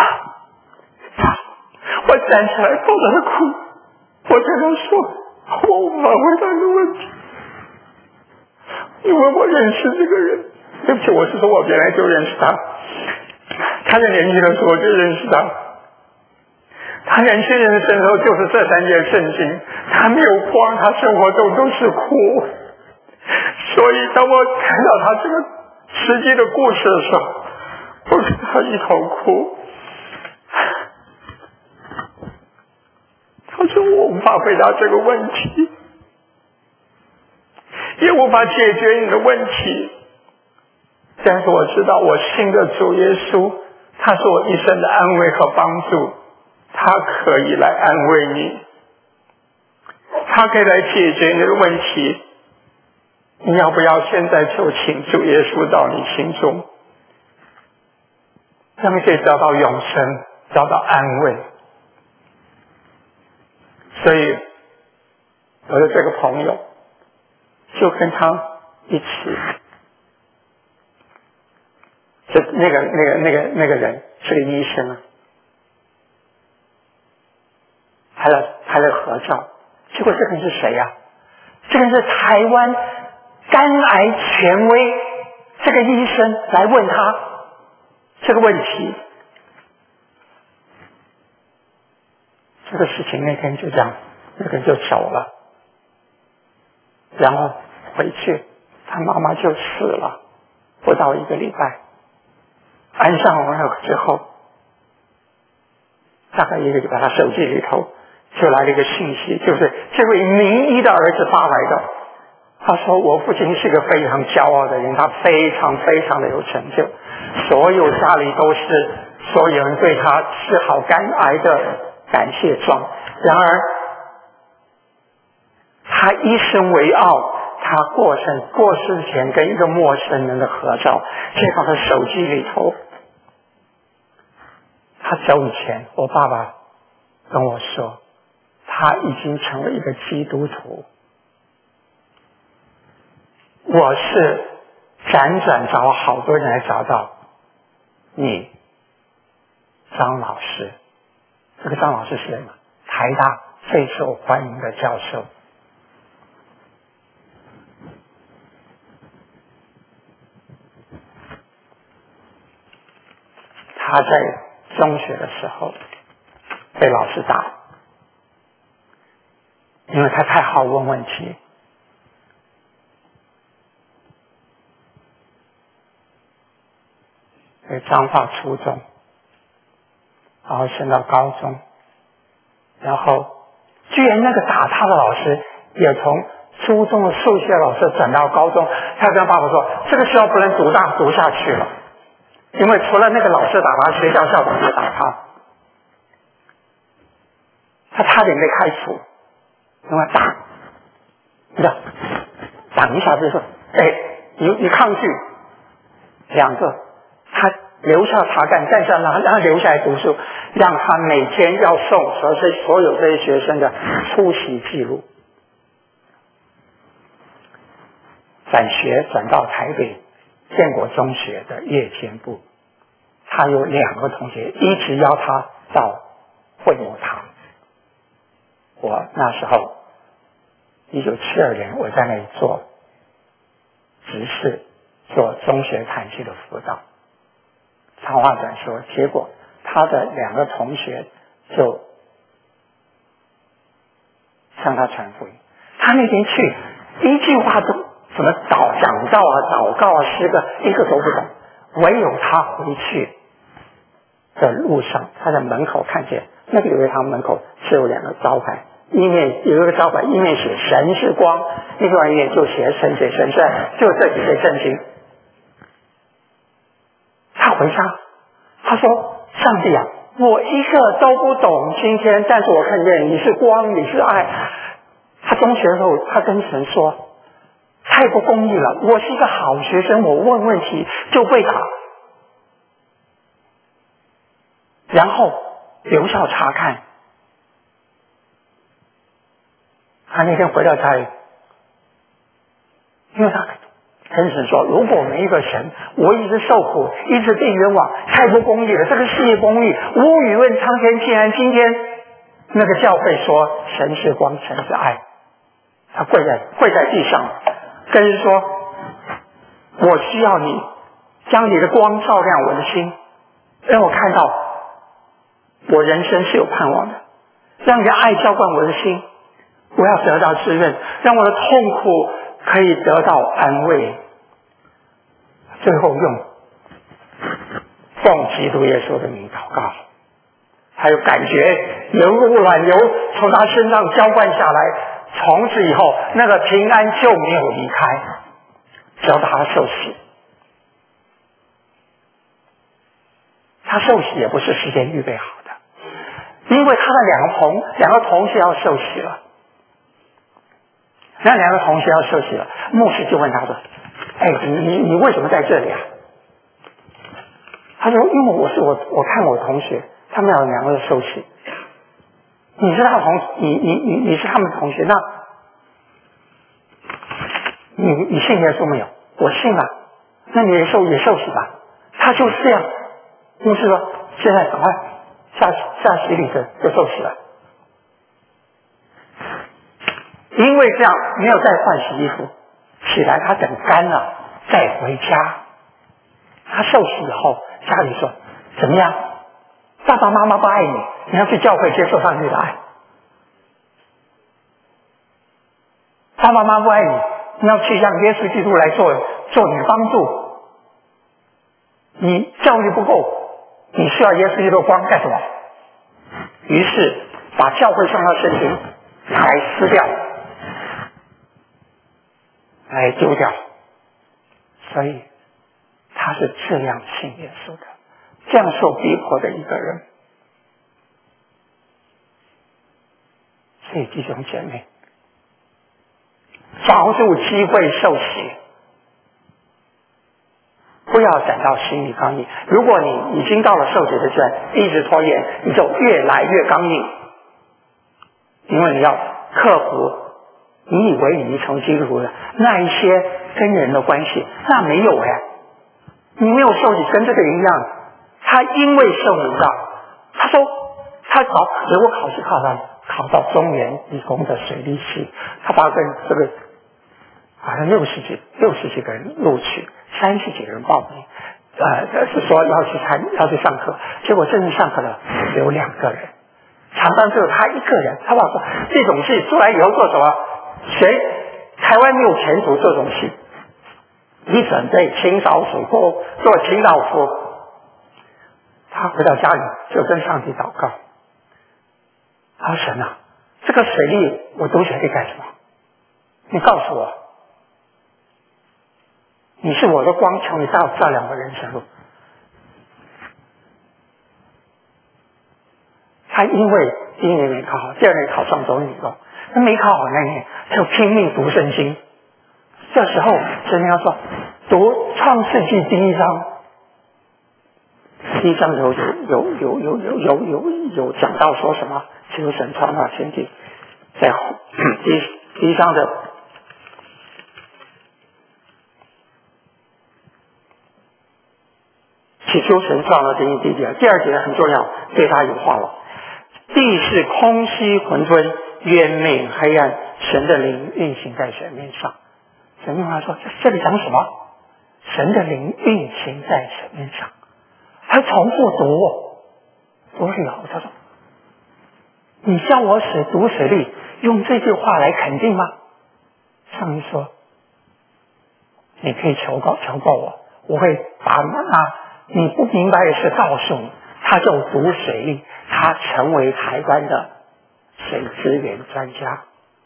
我站起来抱着他哭，我跟他说，我无法回答这个问题，因为我认识这个人。对不起，我是说我原来就认识他，他在年轻的时候就认识他，他年轻人生的时候就是这三件圣经，他没有光，他生活中都是苦。所以当我看到他这个实际的故事的时候，我跟他一头哭。他说，我无法回答这个问题，也无法解决你的问题，但是我知道我信的主耶稣，他是我一生的安慰和帮助，他可以来安慰你，他可以来解决你的问题。你要不要现在就请主耶稣到你心中，让你可以找到永生，找到安慰。所以我的这个朋友就跟他一起，这那个那个那个那个人是个医生啊，拍了拍了合照。结果这个人是谁呀、啊？这个人是台湾肝癌权威，这个医生来问他这个问题。这个事情那天就这样，那个人就走了，然后回去他妈妈就死了，不到一个礼拜，安上完了之后，大概一个礼拜，他手机里头就来了一个信息，就是这位名医的儿子发来的。他说，我父亲是个非常骄傲的人，他非常非常的有成就，所有家里都是所有人对他治好肝癌的感谢状。然而他一生为傲，他过生过世前跟一个陌生人的合照，在他的手机里头。他走以前，我爸爸跟我说，他已经成为一个基督徒。我是辗转找好多人来找到你，张老师， 这个张老师是谁嘛？台大最受欢迎的教授。他在中学的时候被老师打，因为他太好问问题。所以彰化初中，然后升到高中，然后居然那个打他的老师也从初中的数学老师转到高中，他跟爸爸说这个学校不能读大读下去了，因为除了那个老师打他，学校校长也打他，他差点被开除，因为打，你知道，挡一下就说，哎，你你抗拒，两个，他留校查干，但是让让他留下来读书，让他每天要送所有所有这些学生的出席记录。转学转到台北建国中学的夜间部，他有两个同学一直邀他到会母堂。我那时候一九七二年我在那里做执事，做中学团契的辅导。长话短说，结果他的两个同学就向他传福音。他那天去一句话都什么祷讲道啊、祷告啊、诗歌一个都不懂，唯有他回去的路上，他在门口看见那个有一堂门口是有两个招牌，一面有一个招牌，一面写神是光，另外一面就写神写神在，就这几个圣经。他回家，他说：“上帝啊，我一个都不懂今天，但是我看见你是光，你是爱。”他中学的时候，他跟神说：“太不公义了！我是一个好学生，我问问题就被打。”然后留校查看。他那天回到家里，因为他跟神说：“如果没一个神，我一直受苦，一直被冤枉，太不公义了！这个世界公义，无语问苍天。既然今天那个教会说神是光，神是爱，他跪在跪在地上，跟人说：我需要你将你的光照亮我的心，让我看到我人生是有盼望的，让你的爱浇灌我的心，我要得到滋润，让我的痛苦可以得到安慰。”最后用奉基督耶稣的名祷告，还有感觉流入软流从他身上浇灌下来，从此以后那个平安就没有离开，直到他受洗。他受洗也不是事先预备好的，因为他的两个同两个同学要受洗了，那两个同学要受洗了，牧师就问他说：“哎，你你你为什么在这里啊？”他说：“因为我是我我看我同学，他们有两个受洗，你是他同你你你你是他们的同学，那你你信耶稣没有？我信了，那你也受也受洗吧。”他就是这样，牧师说：“现在赶快下下洗礼的就受洗了。”因为这样没有再换洗衣服，起来他等干了再回家。他受洗以后，家里说：“怎么样？爸爸妈妈不爱你，你要去教会接受上帝的爱。爸爸妈妈不爱你，你要去让耶稣基督来做做你的帮助。你教育不够，你需要耶稣基督的光干什么？”于是把教会上的圣经拿来撕掉，来丢掉。所以他是这样信耶稣的，这样受逼迫的一个人。所以弟兄姐妹，抓住机会受洗，不要等到心里刚硬。如果你已经到了受洗的阶段，一直拖延，你就越来越刚硬，因为你要克服你以为你成基督徒的那一些跟人的关系，那没有哎，你没有受洗，跟这个人一样，他因为受你的，他说他考结果考试考到考到中原理工的水利系，他把跟这个好像六十几六十几个人录取，三十几个人报名，呃，是说要去参要去上课，结果真正上课的只有两个人，常常只有他一个人。他爸说这种戏出来以后做什么？谁台湾没有前途这种戏？你准备清扫水沟做清道夫。他回到家里就跟上帝祷告，他说神啊，这个水利我读水利干什么？你告诉我，你是我的光，求你照照亮我人生路。他因为第一年没考好，第二年考上中理工，他没考好那年就拼命读圣经。这时候神要说读创世纪第一章，第一章有有有有有有有有有讲到说什么？求神创造天地，在第一第一章的祈求神创造天地地地。第二节很重要，对他有话了。地是空虚混沌，渊昧黑暗，神的灵运行在水面上。神用话说，这里讲什么？神的灵运行在水面上，还重复读，读了以后他说，你叫我使读水力用这句话来肯定吗？上帝说，你可以求告求告我，我会把那你不明白的事告诉你。他就读水利，他成为台湾的水资源专家，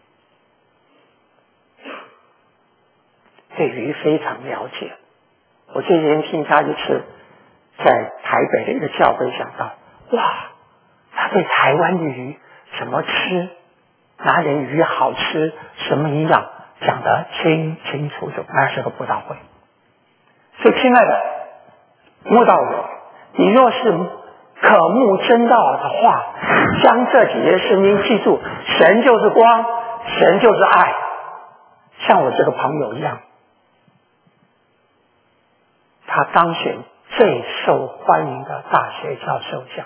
对鱼非常了解。我这几天听他一次在台北的一个教会讲到，哇，他对台湾的鱼怎么吃，哪里鱼好吃，什么营养，讲得清清楚楚，那是个布道会。所以亲爱的慕道友，你若是渴慕真道的话，将这几节圣经记住，神就是光，神就是爱，像我这个朋友一样，他当选最受欢迎的大学教授奖。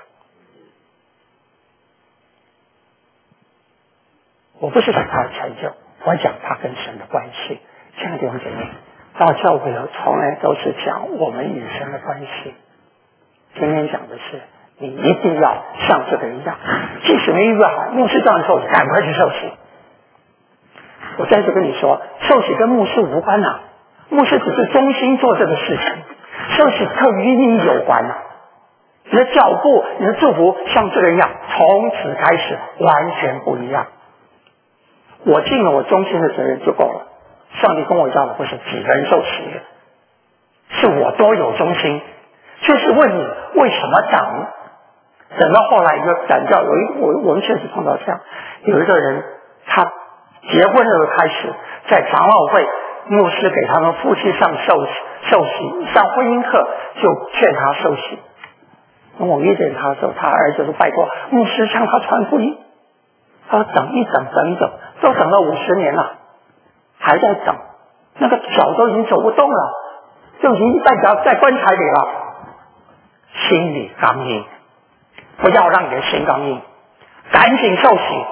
我不是讲他的成就，我讲他跟神的关系。亲爱的弟兄姐妹，到教会了从来都是讲我们与神的关系，今天讲的是你一定要像这个人一样，即使没预备好，牧师叫你受洗，赶快去受洗。我再次跟你说，受洗跟牧师无关啊，牧师只是忠心做这个事情，受洗可与你有关啊。你的脚步，你的祝福像这个一样，从此开始完全不一样。我尽了我忠心的责任就够了。上帝跟我要的不是几个人受洗的，是我多有忠心，就是问你为什么长。等到后来一个赶掉，有一我我们确实碰到这样，有一个人他结婚的时候开始在长老会，牧师给他们夫妻上受受洗上婚姻课，就劝他受洗。我遇见他的时候，他儿子都拜托牧师向他传福音，他说等一等等一等，都等了五十年了，还在等，那个脚都已经走不动了，就已经在脚在棺材里了，心里刚硬。不要让你的心刚硬，赶紧受洗。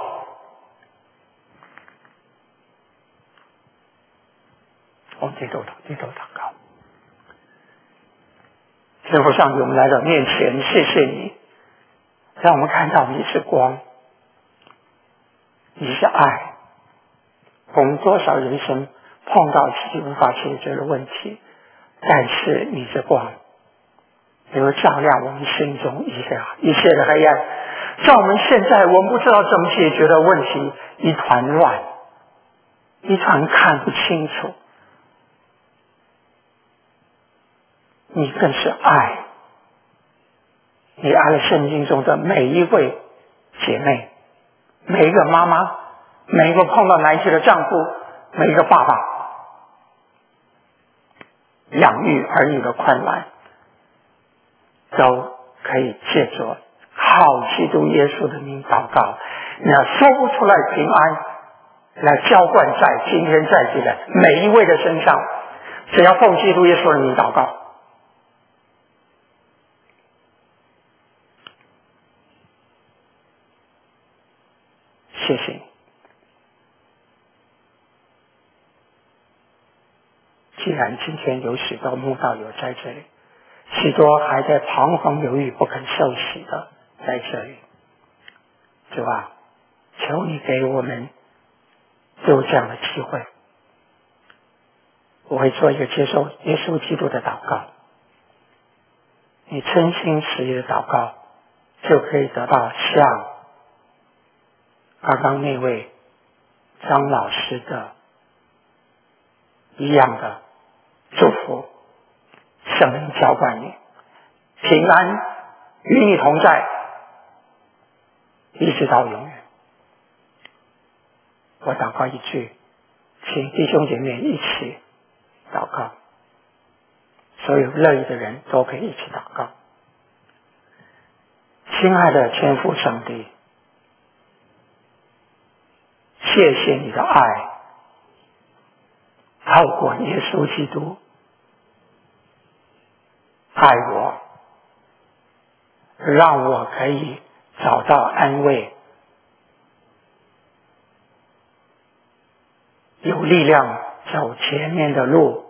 我们低头低头祷告，天父上帝，我们来到面前，谢谢你，让我们看到你是光，你是爱。我们多少人生碰到自己无法解决的问题，但是你是光，你会照亮我们心中一切一切的黑暗。像我们现在我们不知道怎么解决的问题，一团乱，一团看不清楚，你更是爱，你爱了圣经中的每一位姐妹，每一个妈妈，每一个碰到难题的丈夫，每一个爸爸，养育儿女的困难都可以借着靠基督耶稣的名祷告，那说不出来平安来浇灌在今天在这的每一位的身上，只要奉基督耶稣的名祷告。 既然今天有许多慕道友在这里，许多还在彷徨犹豫不肯受洗的在这里，主啊，求你给我们有这样的机会。我会做一个接受耶稣基督的祷告，你真心实意的祷告，就可以得到像刚刚那位张老师的一样的祝福。圣灵浇灌你，平安与你同在，一直到永远。我祷告一句，请弟兄姐妹一起祷告，所有乐意的人都可以一起祷告。亲爱的天父上帝，谢谢你的爱，透过耶稣基督爱我，让我可以找到安慰，有力量走前面的路。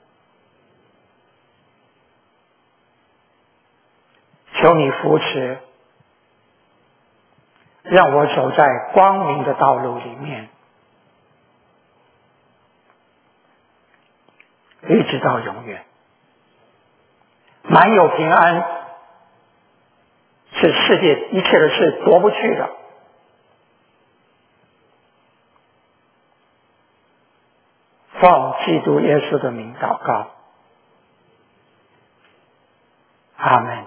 求你扶持，让我走在光明的道路里面，一直到永远。满有平安，是世界一切的事夺不去的。奉基督耶稣的名祷告，阿们。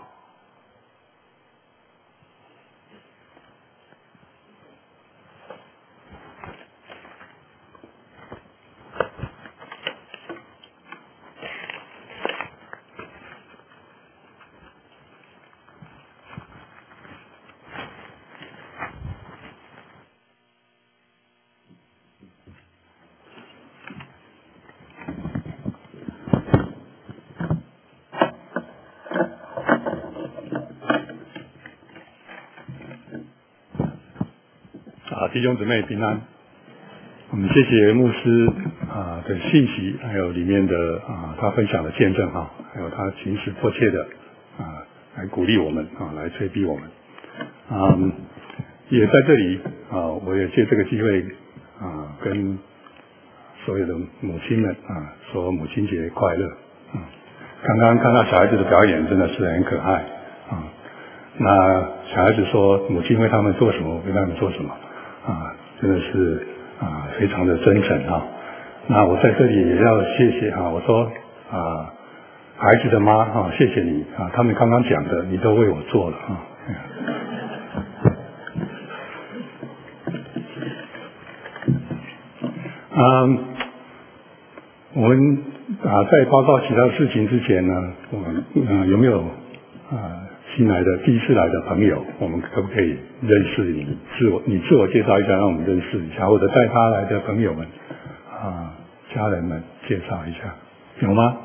弟兄姊妹平安，我们谢谢牧师啊的信息，还有里面的啊他分享的见证哈，还有他情实迫切的啊来鼓励我们啊，来催逼我们。嗯，也在这里啊，我也借这个机会啊，跟所有的母亲们啊说母亲节快乐啊！刚刚看到小孩子的表演，真的是很可爱啊。那小孩子说母亲为他们做什么，为他们做什么。啊，真的是啊，非常的真诚啊。那我在这里也要谢谢啊，我说啊，孩子的妈啊，谢谢你啊，他们刚刚讲的你都为我做了啊。嗯，我们啊，在报告其他事情之前呢，我们啊有没有啊？新来的第一次来的朋友，我们可不可以认识你？自我你自我介绍一下，让我们认识一下，或者带他来的朋友们啊、家人们介绍一下，有吗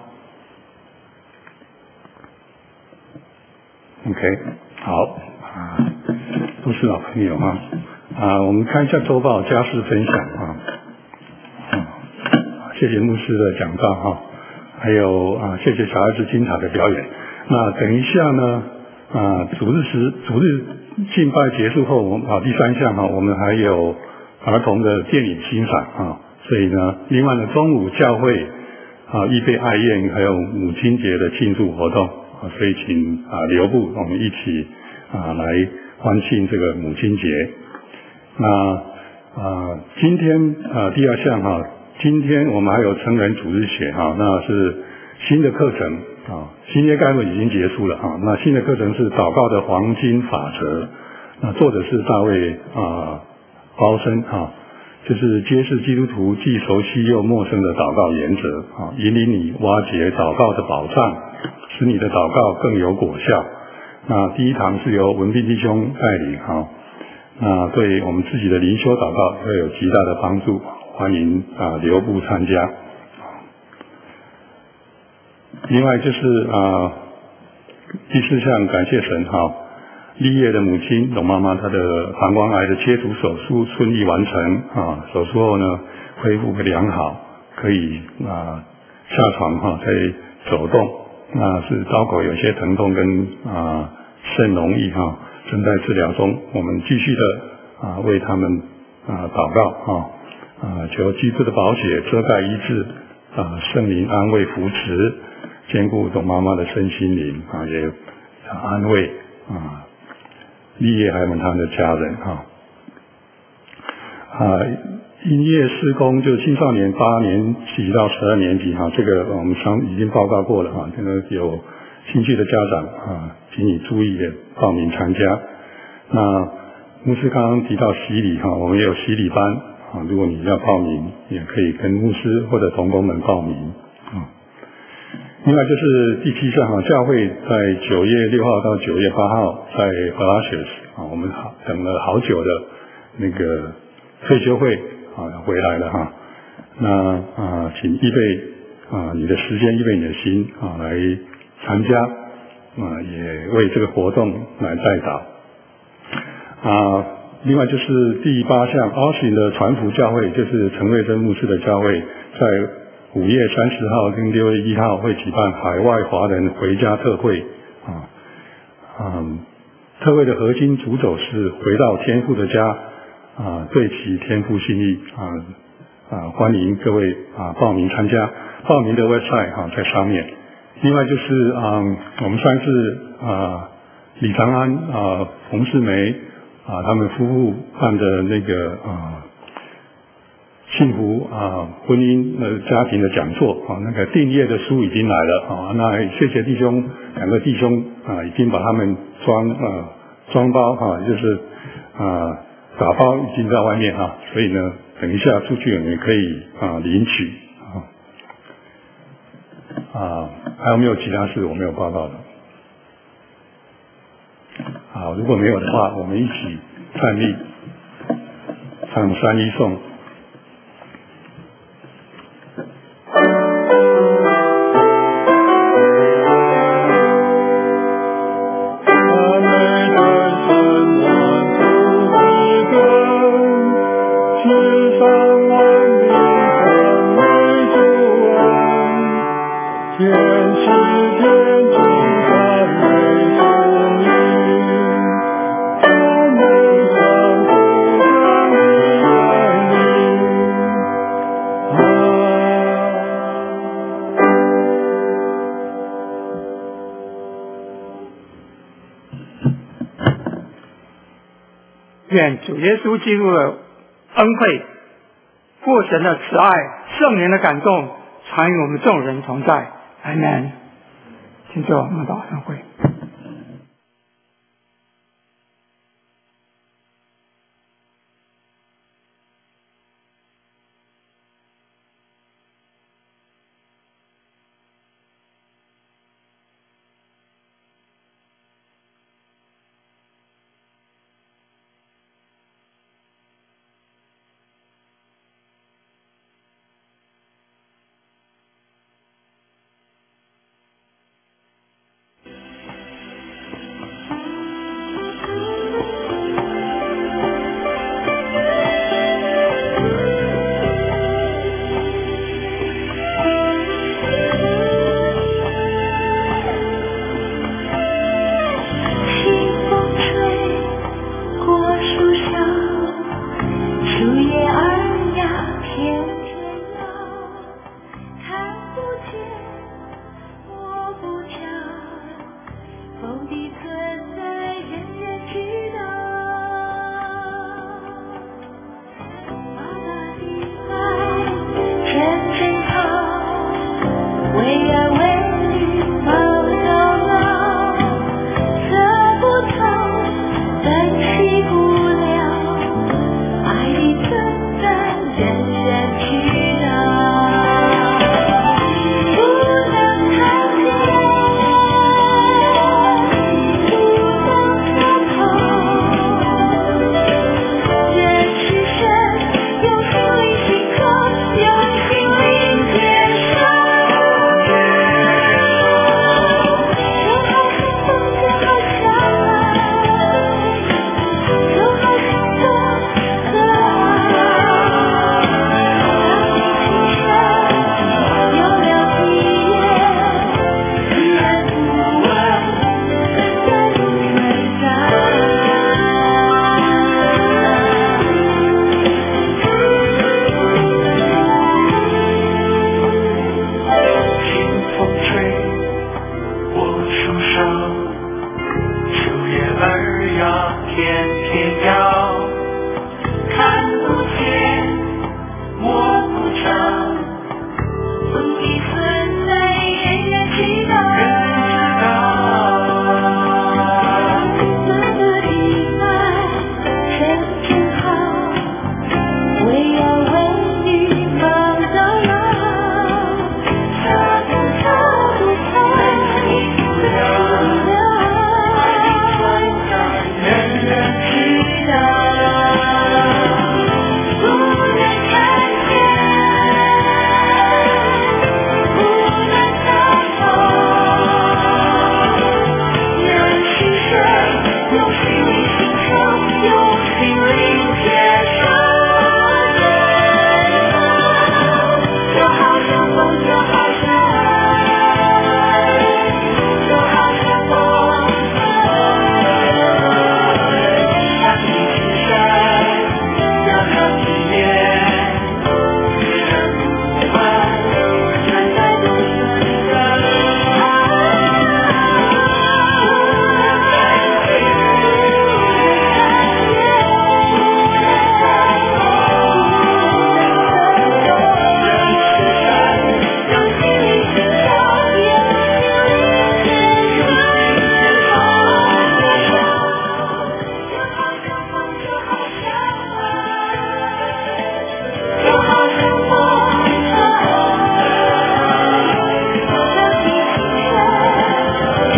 ？OK， 好啊，都是老朋友啊啊，我们看一下周报家事分享啊，啊，谢谢牧师的讲道哈、啊，还有啊，谢谢小孩子精彩的表演。那等一下呢？啊，主日时主日敬拜结束后，我们啊第三项哈、啊，我们还有儿童的电影欣赏啊，所以呢，另外呢，中午教会啊预备爱宴，还有母亲节的庆祝活动啊，所以请啊留步，我们一起啊来欢庆这个母亲节。那啊，今天啊第二项哈、啊，今天我们还有成人主日学哈、啊，那是新的课程。啊，新约概论已经结束了啊。那新的课程是祷告的黄金法则，那作者是大卫啊包森啊，就是揭示基督徒既熟悉又陌生的祷告原则啊，引领你挖掘祷告的宝藏，使你的祷告更有果效。那第一堂是由文彬弟兄带领啊，那对我们自己的灵修祷告会有极大的帮助，欢迎啊留步参加。另外就是啊，第四项感谢神哈，立业的母亲董妈妈她的膀胱癌的切除手术顺利完成啊，手术后呢恢复良好，可以啊下床哈、啊，在走动，那是刀口有些疼痛跟啊肾脓液哈、啊，正在治疗中。我们继续的啊为他们啊祷告哈啊，求基督的宝血遮盖医治啊，圣灵安慰扶持，兼顾董妈妈的身心灵啊，也安慰啊立业还有他们的家人哈啊。音乐施工就青少年八年级到十二年级哈，这个我们常已经报告过了哈，这个有兴趣的家长啊，请你注意的报名参加。那牧师刚刚提到洗礼哈，我们也有洗礼班啊，如果你要报名，也可以跟牧师或者同工们报名啊。另外就是第七项哈，教会在九月六号到九月八号在 Flashes 啊，我们好等了好久的那个退休会啊回来了哈。那啊，请预备啊你的时间，预备你的心啊来参加啊，也为这个活动来代祷啊。另外就是第八项 Austin 的传福教会，就是陈慧珍牧师的教会，在五月三十号跟六月一号会举办海外华人回家特会啊，嗯，特会的核心主轴是回到天父的家啊，对齐天父心意啊啊，欢迎各位啊报名参加，报名的 website 啊在上面。另外就是啊，我们上次啊李长安啊洪世梅啊他们夫妇办的那个啊。幸福啊，婚姻呃家庭的讲座啊，那个订阅的书已经来了啊，那谢谢弟兄，两个弟兄啊，已经把他们装啊装包哈、啊，就是啊打包已经在外面哈、啊，所以呢，等一下出去你可以啊领取啊啊，还有没有其他事我没有报告的？好，如果没有的话，我们一起站立唱三一颂。 愿主耶稣基督的恩惠、父神的慈爱、圣灵的感动，常与我们众人同在。阿们。请坐，我们祷告会。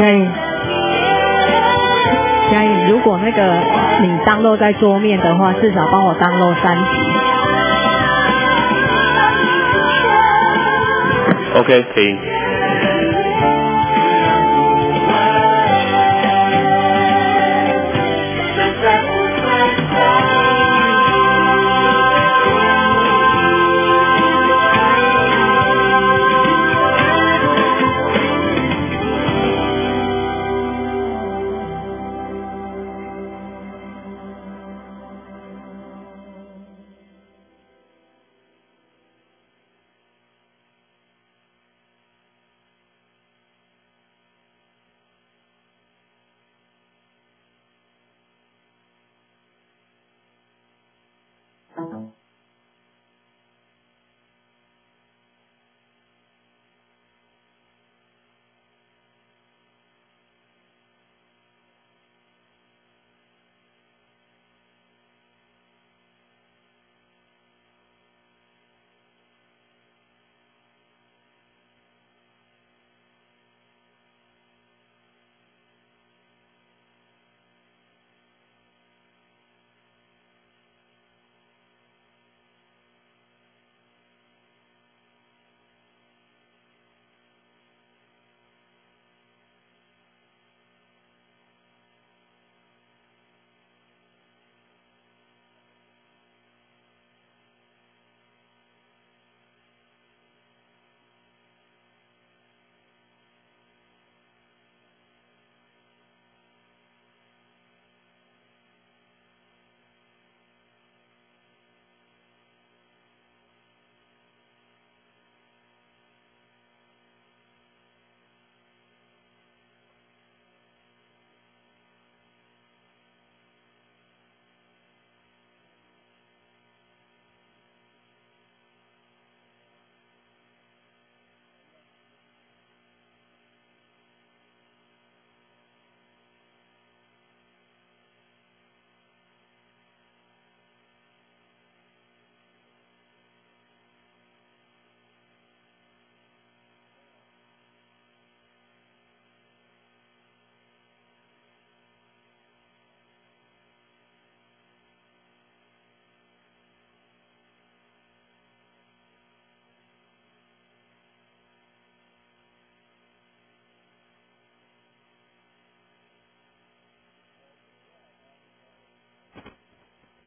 嘉颖，嘉颖，如果那个你当漏在桌面的话，至少帮我当漏三集。 OK，停。